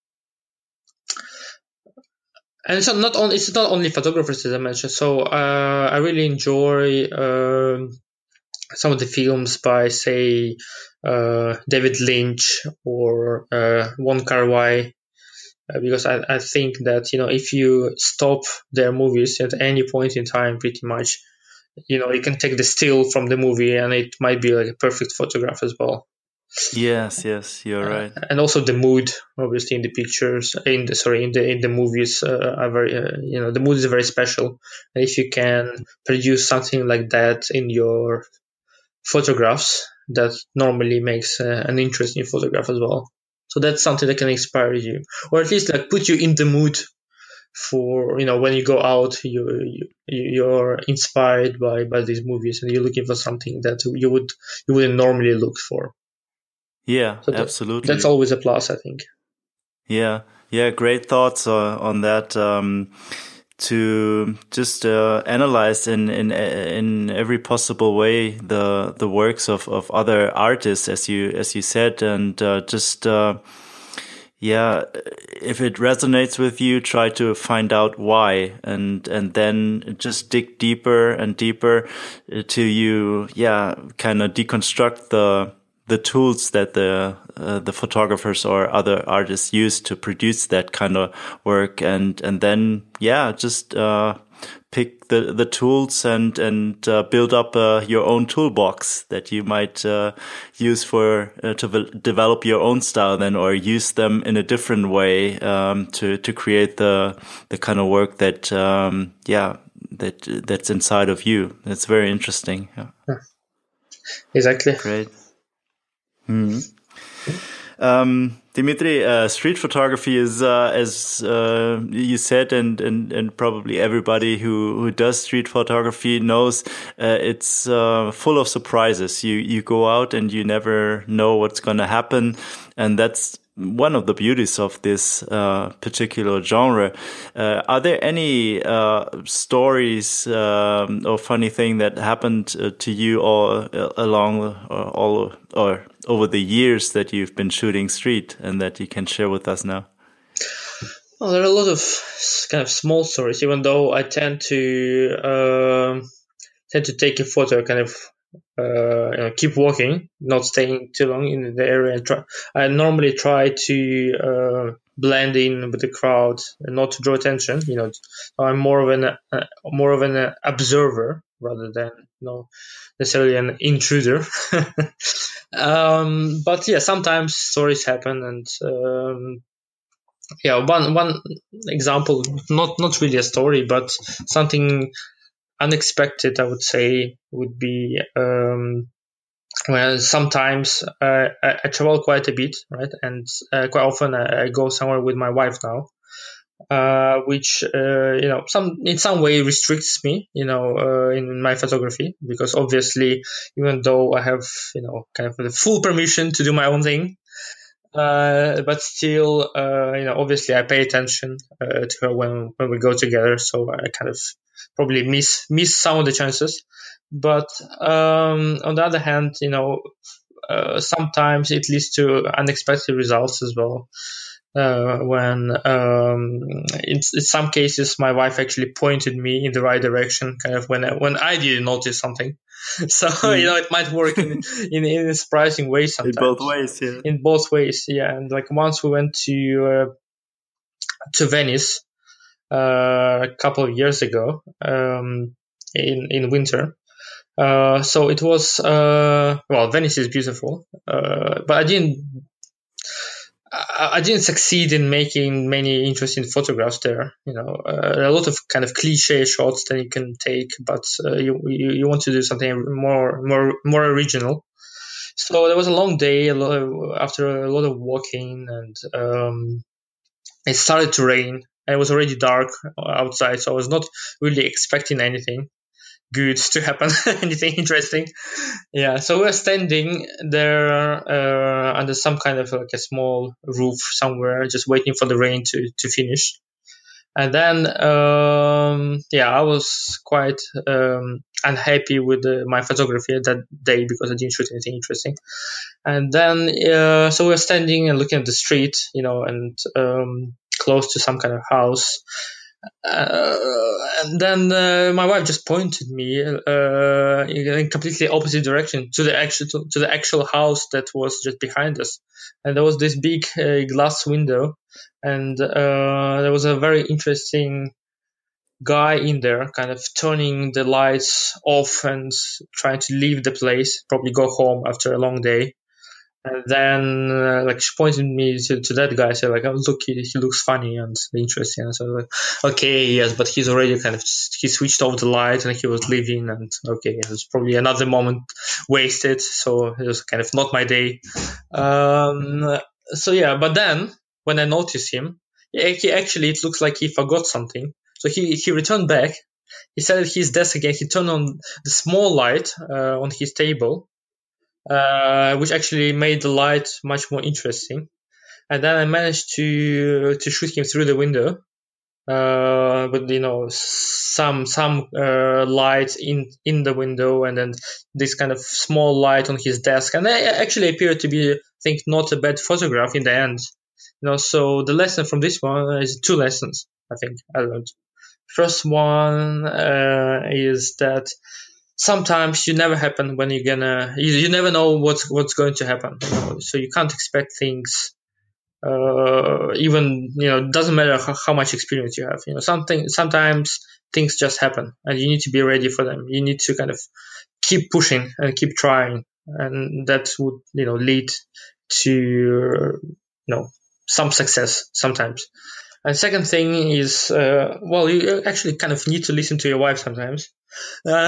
Speaker 3: And it's not only photographers, as I mentioned. So I really enjoy some of the films by, say, David Lynch or Wong Kar-wai, because I think that if you stop their movies at any point in time, pretty much, you can take the still from the movie, and it might be like a perfect photograph as well.
Speaker 2: Yes, you're right.
Speaker 3: And also the mood, obviously, in the pictures, in the movies, are very, the mood is very special. And if you can produce something like that in your photographs, that normally makes an interesting photograph as well. So that's something that can inspire you, or at least like put you in the mood for, when you go out, you're inspired by these movies, and you're looking for something that you wouldn't normally look for.
Speaker 2: Yeah,
Speaker 3: So
Speaker 2: absolutely.
Speaker 3: That's always a plus, I think.
Speaker 2: Yeah, great thoughts on that. To just analyze in every possible way the works of other artists, as you said, and just if it resonates with you, try to find out why, and then just dig deeper and deeper till you kind of deconstruct the tools that the photographers or other artists use to produce that kind of work, and then just pick the tools and build up your own toolbox that you might use for to develop your own style then, or use them in a different way to create the kind of work that that's inside of you. That's very interesting.
Speaker 3: Yeah. Exactly.
Speaker 2: Great. Dimitri, street photography is, as you said, and probably everybody who does street photography knows, it's full of surprises. You go out and you never know what's going to happen, and that's one of the beauties of this particular genre. Are there any stories or funny thing that happened to you all over the years that you've been shooting street, and that you can share with us now?
Speaker 3: Well, there are a lot of kind of small stories, even though I tend to take a photo, kind of keep walking, not staying too long in the area. I normally try to blend in with the crowd and not to draw attention. I'm more of an observer rather than necessarily an intruder. But sometimes stories happen, and one example, not really a story, but something unexpected, I would say, would be well, sometimes I travel quite a bit, right? And quite often I go somewhere with my wife now, which in some way restricts me, in my photography, because obviously, even though I have kind of the full permission to do my own thing, but still, obviously I pay attention to her when we go together, so I kind of probably miss some of the chances. But on the other hand, sometimes it leads to unexpected results as well. When in some cases my wife actually pointed me in the right direction, kind of when I didn't notice something. So it might work in a surprising way sometimes. In both ways, yeah. And like once we went to Venice a couple of years ago, in winter. So it was Venice is beautiful, but I didn't succeed in making many interesting photographs there. There are a lot of kind of cliche shots that you can take, but you want to do something more original. So there was a long day, after a lot of walking, and it started to rain. And it was already dark outside, so I was not really expecting anything good to happen, anything interesting. Yeah, so we're standing there under some kind of like a small roof somewhere, just waiting for the rain to finish. And then, I was quite unhappy with my photography that day because I didn't shoot anything interesting. And then, so we're standing and looking at the street, and close to some kind of house. And then my wife just pointed me in completely opposite direction to the actual house that was just behind us, and there was this big glass window, and there was a very interesting guy in there kind of turning the lights off and trying to leave the place, probably go home after a long day. And then, like, she pointed me to that guy, said, like, oh, look, he looks funny and interesting. And so, like, okay, yes, but he's already he switched off the light and he was leaving. And okay, it was probably another moment wasted. So it was kind of not my day. So yeah, but then when I noticed him, he actually, it looks like he forgot something. So he returned back. He sat at his desk again. He turned on the small light on his table, which actually made the light much more interesting. And then I managed to shoot him through the window, but some light in the window, and then this kind of small light on his desk, and it actually appeared to be, I think, not a bad photograph in the end. So the lesson from this one is 2 lessons, I think I learned. First one is that sometimes you never happen when you never know what's going to happen. So you can't expect things. Even it doesn't matter how much experience you have. Sometimes things just happen, and you need to be ready for them. You need to kind of keep pushing and keep trying, and that would lead to some success sometimes. And second thing is, you actually kind of need to listen to your wife sometimes. And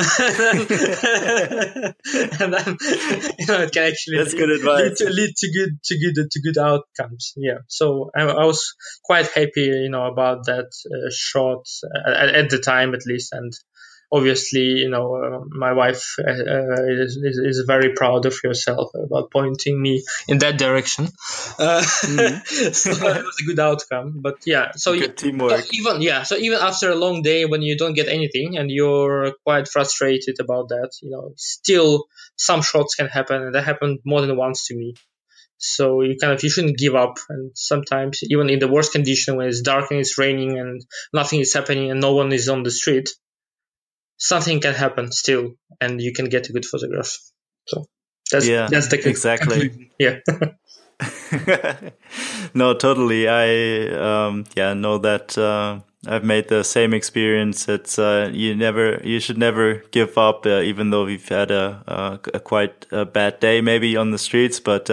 Speaker 3: then, it can actually
Speaker 2: That's good advice.
Speaker 3: lead to good outcomes. Yeah. So I was quite happy, about that shot at the time, at least. And obviously, my wife is very proud of herself about pointing me in that direction. So it was a good outcome. But yeah, so
Speaker 2: good teamwork.
Speaker 3: So even after a long day when you don't get anything and you're quite frustrated about that, still some shots can happen, and that happened more than once to me. So you shouldn't give up. And sometimes even in the worst condition, when it's dark and it's raining and nothing is happening and no one is on the street, something can happen still, and you can get a good photograph. So that's the
Speaker 2: exactly.
Speaker 3: Yeah.
Speaker 2: No, totally. I know that I've made the same experience. It's you should never give up, even though we've had a quite bad day maybe on the streets. But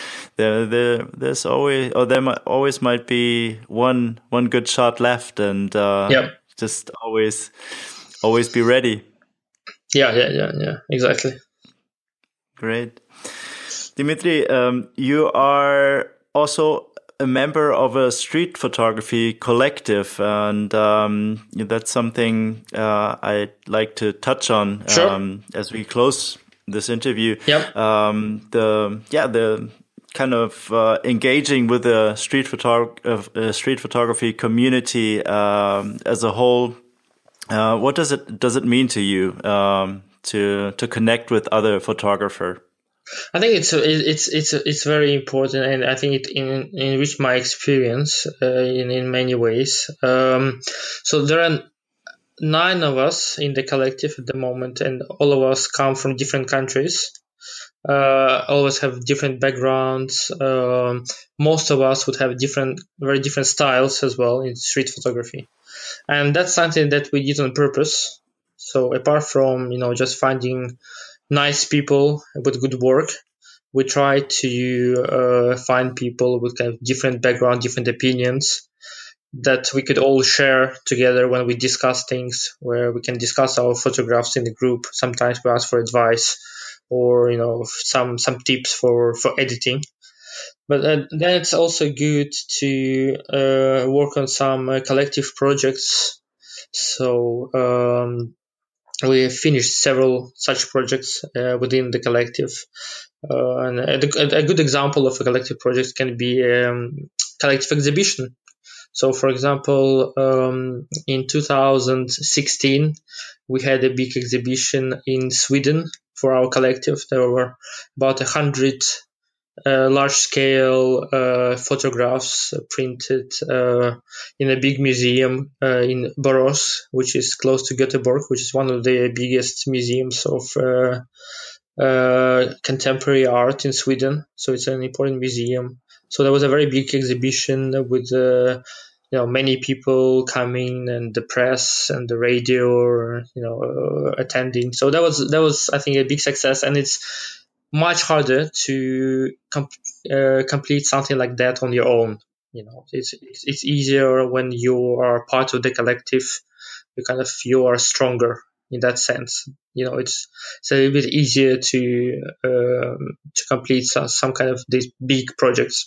Speaker 2: there's always, or there always might be one good shot left, and just always be ready.
Speaker 3: Yeah, exactly.
Speaker 2: Great. Dimitri, you are also a member of a street photography collective, and that's something I'd like to touch on as we close this interview.
Speaker 3: Yep.
Speaker 2: The kind of engaging with the street photography community as a whole. What does it mean to you to connect with other photographers?
Speaker 3: I think it's very important, and I think it enriched my experience in many ways. So there are 9 of us in the collective at the moment, and all of us come from different countries. All of us have different backgrounds. Most of us would have very different styles as well in street photography, and that's something that we did on purpose. So apart from just finding nice people with good work, we try to find people with kind of different background, different opinions that we could all share together when we discuss things, where we can discuss our photographs in the group. Sometimes we ask for advice or some tips for editing. But then it's also good to work on some collective projects. So we have finished several such projects within the collective. And a good example of a collective project can be collective exhibition. So, for example, in 2016, we had a big exhibition in Sweden for our collective. There were about 100 large-scale photographs printed in a big museum in Borås, which is close to Göteborg, which is one of the biggest museums of contemporary art in Sweden. So it's an important museum. So there was a very big exhibition with many people coming, and the press and the radio, attending. So that was I think a big success, and it's much harder to complete something like that on your own. It's easier when you are part of the collective. You are stronger in that sense. It's a little bit easier to complete some kind of these big projects.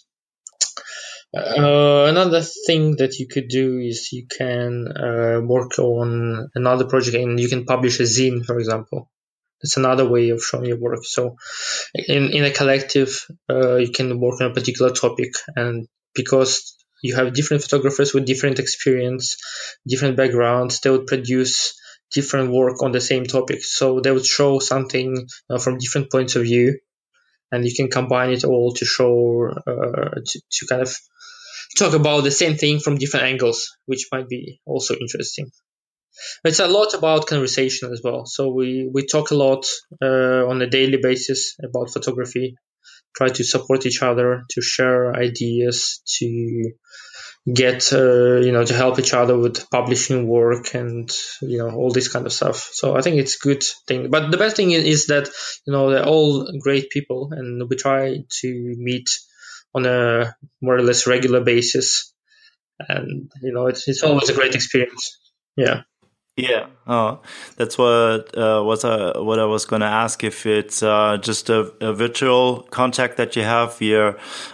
Speaker 3: Another thing that you could do is you can work on another project, and you can publish a zine, for example. It's another way of showing your work. So in a collective, you can work on a particular topic, and because you have different photographers with different experience, different backgrounds, they would produce different work on the same topic. So they would show something from different points of view, and you can combine it all to show, to kind of talk about the same thing from different angles, which might be also interesting. It's a lot about conversation as well. So we talk a lot on a daily basis about photography, try to support each other, to share ideas, to get, to help each other with publishing work and, all this kind of stuff. So I think it's a good thing. But the best thing is that, they're all great people, and we try to meet on a more or less regular basis. And, it's always a great experience. Yeah.
Speaker 2: Yeah. Oh, that's what I was going to ask, if it's just a virtual contact that you have via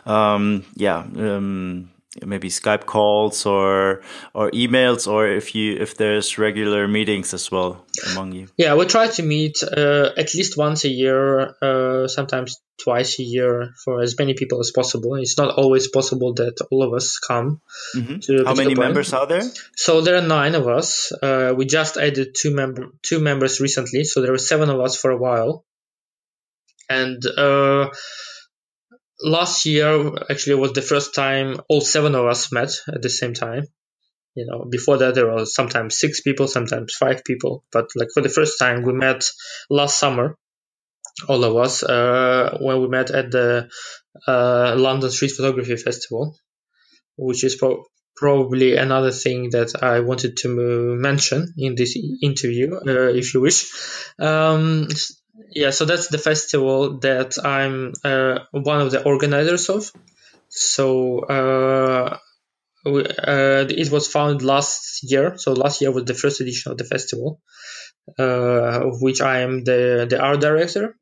Speaker 2: maybe Skype calls or emails, or if there's regular meetings as well among you.
Speaker 3: Yeah, we try to meet at least once a year, sometimes twice a year, for as many people as possible. It's not always possible that all of us come.
Speaker 2: Mm-hmm. How many members are there?
Speaker 3: So there are 9 of us. We just added two members recently, so there were 7 of us for a while. And last year actually was the first time all 7 of us met at the same time. Before that there were sometimes 6 people, sometimes 5 people, but like for the first time we met last summer, all of us, when we met at the London Street Photography Festival, which is probably another thing that I wanted to mention in this interview, if you wish. So that's the festival that I'm one of the organizers of. So it was founded last year. So last year was the first edition of the festival, of which I am the art director.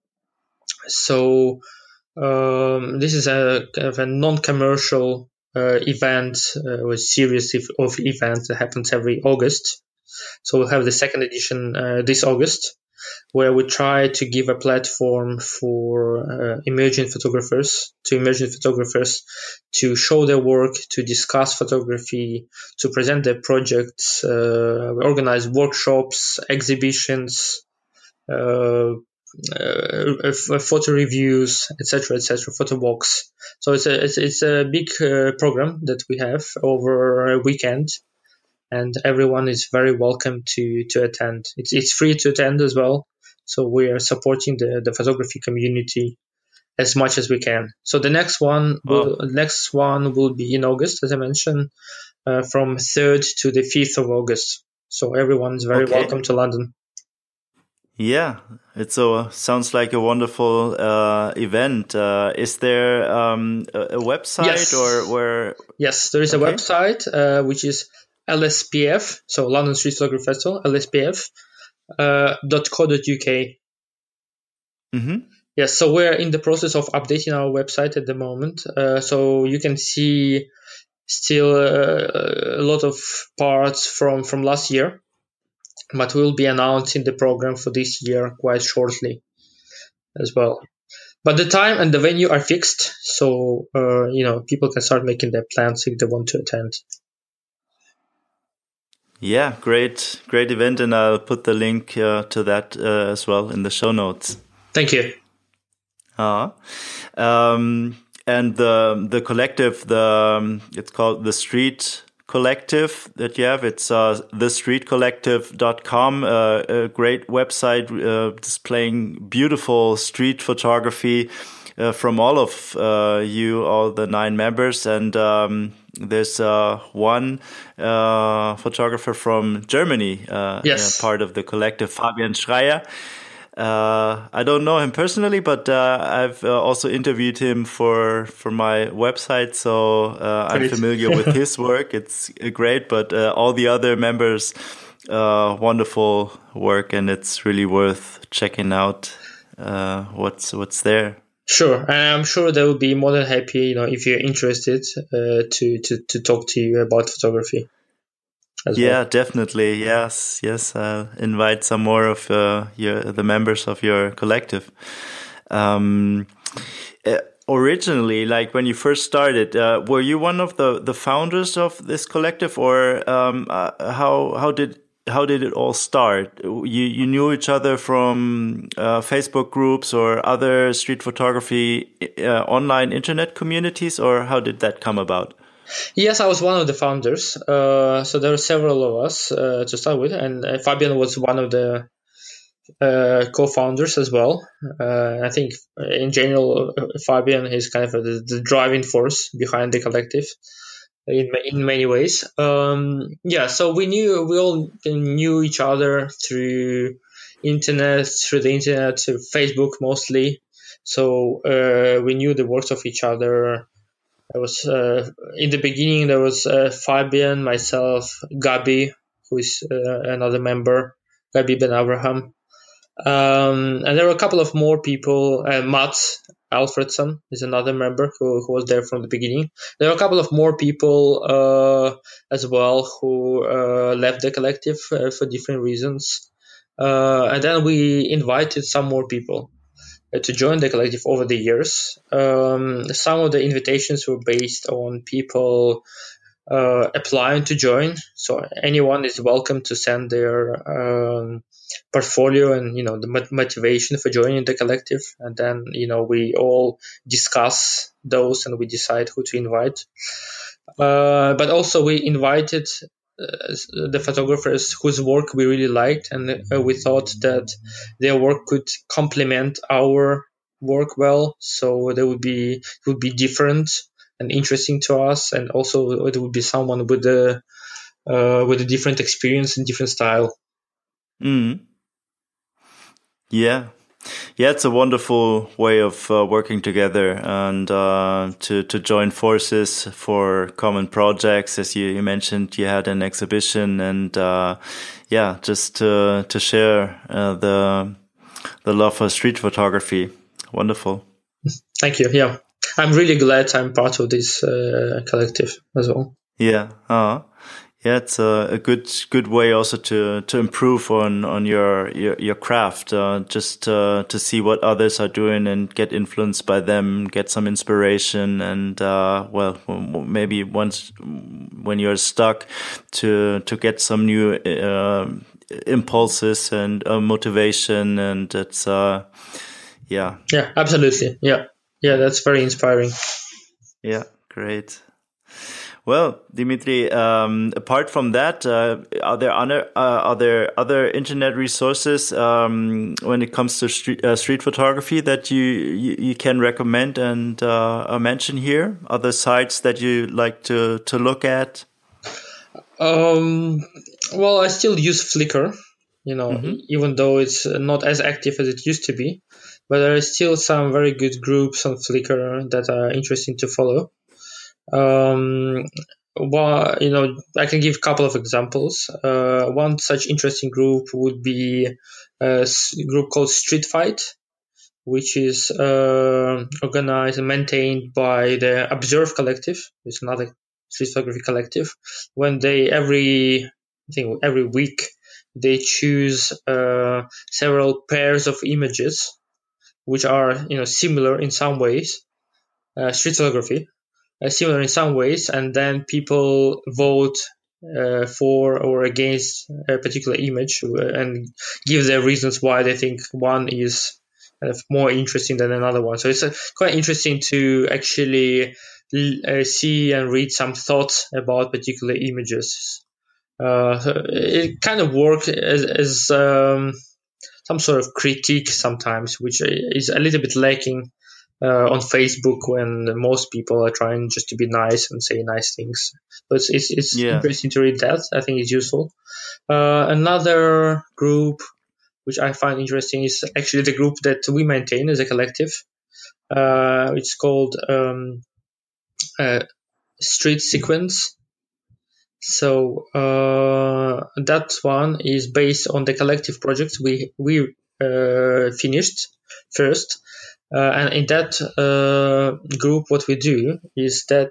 Speaker 3: So this is a kind of a non-commercial event, with series of events that happens every August. So we'll have the second edition this August, where we try to give a platform for emerging photographers to show their work, to discuss photography, to present their projects. We organize workshops, exhibitions, photo reviews, etc., photo walks. So it's a big program that we have over a weekend, and everyone is very welcome to attend. It's free to attend as well. So we are supporting the photography community as much as we can. So the next one will be in August, as I mentioned, from 3rd to the 5th of August. So everyone's very welcome to London.
Speaker 2: Yeah, it sounds like a wonderful event. Is there a website?
Speaker 3: Yes.
Speaker 2: Or where?
Speaker 3: Yes, there is a website which is LSPF, so London Street Photography Festival, lspf.co.uk.
Speaker 2: Mm-hmm.
Speaker 3: Yes, so we're in the process of updating our website at the moment. So you can see still a lot of parts from last year, but we'll be announcing the program for this year quite shortly as well. But the time and the venue are fixed, so people can start making their plans if they want to attend.
Speaker 2: Yeah, great event, and I'll put the link to that as well in the show notes.
Speaker 3: Thank you.
Speaker 2: And the collective, it's called the Street Collective that you have. It's thestreetcollective.com, a great website displaying beautiful street photography. from all of all the 9 members, and there's one photographer from Germany,
Speaker 3: Yes.
Speaker 2: part of the collective, Fabian Schreier. I don't know him personally, but I've also interviewed him for my website, so I'm familiar with his work. It's great, but all the other members, wonderful work, and it's really worth checking out what's there.
Speaker 3: Sure, and I'm sure they will be more than happy, if you're interested, to talk to you about photography.
Speaker 2: Yeah, definitely. Yes. I'll invite some more of the members of your collective. Originally, like when you first started, were you one of the founders of this collective, or how did it all start? You knew each other from Facebook groups or other street photography online internet communities, or how did that come about?
Speaker 3: Yes, I was one of the founders. So there were several of us to start with, and Fabian was one of the co-founders as well. I think in general, Fabian is kind of the driving force behind the collective in many ways. So we all knew each other through the internet, through Facebook mostly. So we knew the works of each other. There was in the beginning there was Fabian, myself, Gabi, who is another member, Gabi Ben Abraham, and there were a couple of more people. Mats Alfredson is another member who was there from the beginning. There were a couple of more people as well who left the collective for different reasons, and then we invited some more people to join the collective over the years. Some of the invitations were based on people applying to join. So anyone is welcome to send their portfolio and the motivation for joining the collective, and then we all discuss those and we decide who to invite. But also we invited the photographers whose work we really liked, and we thought that their work could complement our work well, so it would be different and interesting to us, and also it would be someone with a different experience and different style.
Speaker 2: Yeah, it's a wonderful way of working together and to join forces for common projects. As you mentioned, you had an exhibition, and just to share the love for street photography. Wonderful.
Speaker 3: Thank you. Yeah, I'm really glad I'm part of this collective as well.
Speaker 2: Yeah. Yeah, it's a good way also to improve on your craft, just to see what others are doing and get influenced by them, get some inspiration, and maybe once when you're stuck, to get some new impulses and motivation, and it's
Speaker 3: Yeah, absolutely. Yeah, that's very inspiring.
Speaker 2: Yeah, great. Well, Dimitri, apart from that, are there other internet resources when it comes to street photography that you can recommend and mention here? Other sites that you like to look at?
Speaker 3: Well, I still use Flickr, even though it's not as active as it used to be, but there are still some very good groups on Flickr that are interesting to follow. I can give a couple of examples. One such interesting group would be a group called Street Fight, which is organized and maintained by the Observe Collective. It's another street photography collective. When they every week they choose several pairs of images which are similar in some ways, street photography. Similar in some ways, and then people vote for or against a particular image and give their reasons why they think one is kind of more interesting than another one. So it's quite interesting to actually see and read some thoughts about particular images. It kind of works as some sort of critique sometimes, which is a little bit lacking on Facebook when most people are trying just to be nice and say nice things. But it's interesting to read that. I think it's useful. Another group which I find interesting is actually the group that we maintain as a collective. It's called Street Sequence. So that one is based on the collective project we finished first. And in that group, what we do is that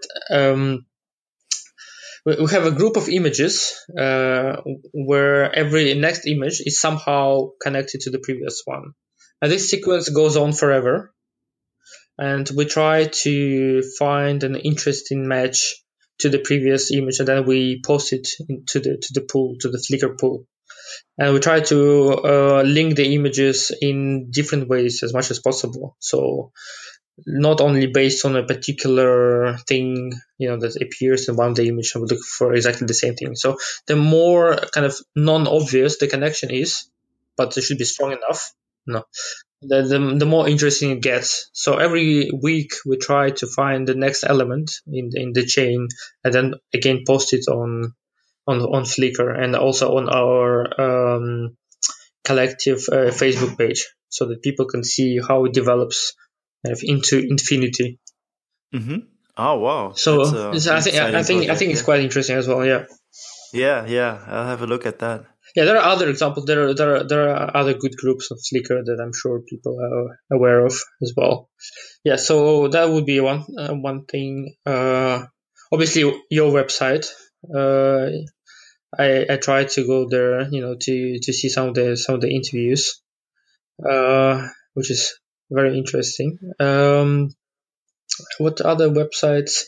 Speaker 3: we have a group of images where every next image is somehow connected to the previous one. And this sequence goes on forever. And we try to find an interesting match to the previous image, and then we post it to the pool, to the Flickr pool. And we try to link the images in different ways as much as possible. So not only based on a particular thing, that appears in one of the images, and we look for exactly the same thing. So the more kind of non-obvious the connection is, but it should be strong enough, the more interesting it gets. So every week we try to find the next element in the chain, and then again post it on Flickr and also on our collective Facebook page, so that people can see how it develops into infinity.
Speaker 2: Mm-hmm. Oh wow!
Speaker 3: So I think it's quite interesting as well. Yeah.
Speaker 2: Yeah. I'll have a look at that.
Speaker 3: Yeah, there are other examples. There are other good groups of Flickr that I'm sure people are aware of as well. Yeah, so that would be one thing. Obviously, your website. I try to go there, to see some of the interviews, which is very interesting. What other websites?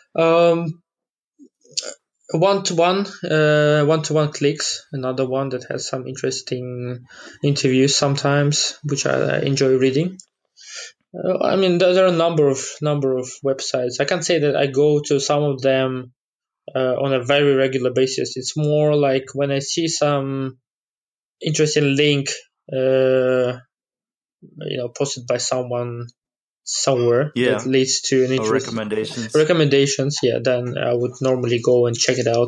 Speaker 3: One-to-one clicks, another one that has some interesting interviews sometimes, which I enjoy reading. There are a number of websites. I can't say that I go to some of them on a very regular basis. It's more like when I see some interesting link, posted by someone somewhere that leads to an interest. Recommendations, yeah, then I would normally go and check it out.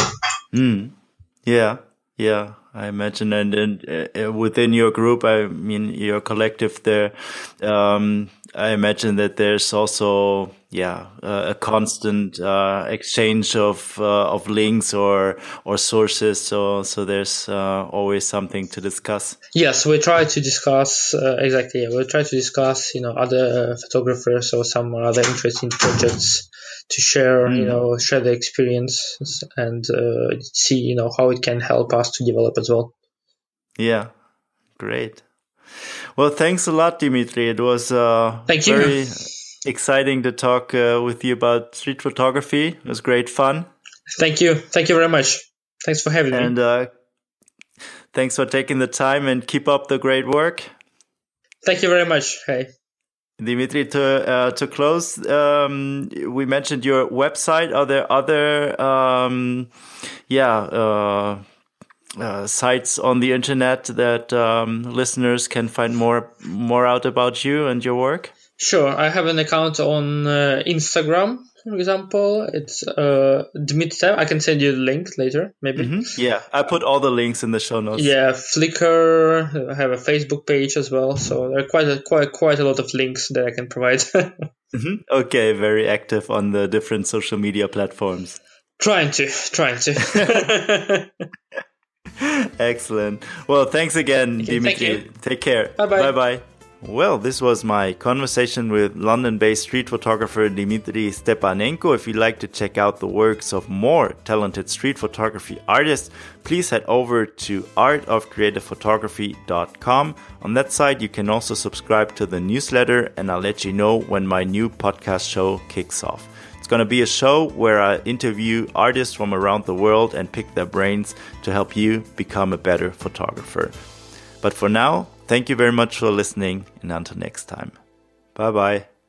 Speaker 2: Yeah, I imagine. And within your group, your collective there, I imagine that there's also a constant exchange of links or sources. So there's always something to discuss.
Speaker 3: Yes, we try to discuss exactly. We try to discuss other photographers or some other interesting projects to share share the experience and see how it can help us to develop as well.
Speaker 2: Yeah, great. Well, thanks a lot, Dimitri. It was very exciting to talk with you about street photography. It was great fun.
Speaker 3: Thank you very much. Thanks for having me.
Speaker 2: And thanks for taking the time, and keep up the great work.
Speaker 3: Thank you very much. Hey,
Speaker 2: Dimitri, to close, we mentioned your website. Are there other sites on the internet that listeners can find more out about you and your work?
Speaker 3: Sure. I have an account on Instagram, for example. It's Dmitry. I can send you the link later, maybe.
Speaker 2: Mm-hmm. Yeah, I put all the links in the show notes.
Speaker 3: Yeah, Flickr. I have a Facebook page as well. So there are quite a lot of links that I can provide.
Speaker 2: Mm-hmm. Okay, very active on the different social media platforms.
Speaker 3: Trying to.
Speaker 2: Excellent. Well, thanks again, Dimitri. Take care.
Speaker 3: Bye-bye.
Speaker 2: Bye-bye. Well, this was my conversation with London-based street photographer Dimitri Stepanenko. If you'd like to check out the works of more talented street photography artists, please head over to artofcreativephotography.com. On that site, you can also subscribe to the newsletter, and I'll let you know when my new podcast show kicks off. It's going to be a show where I interview artists from around the world and pick their brains to help you become a better photographer. But for now, thank you very much for listening, and until next time. Bye-bye.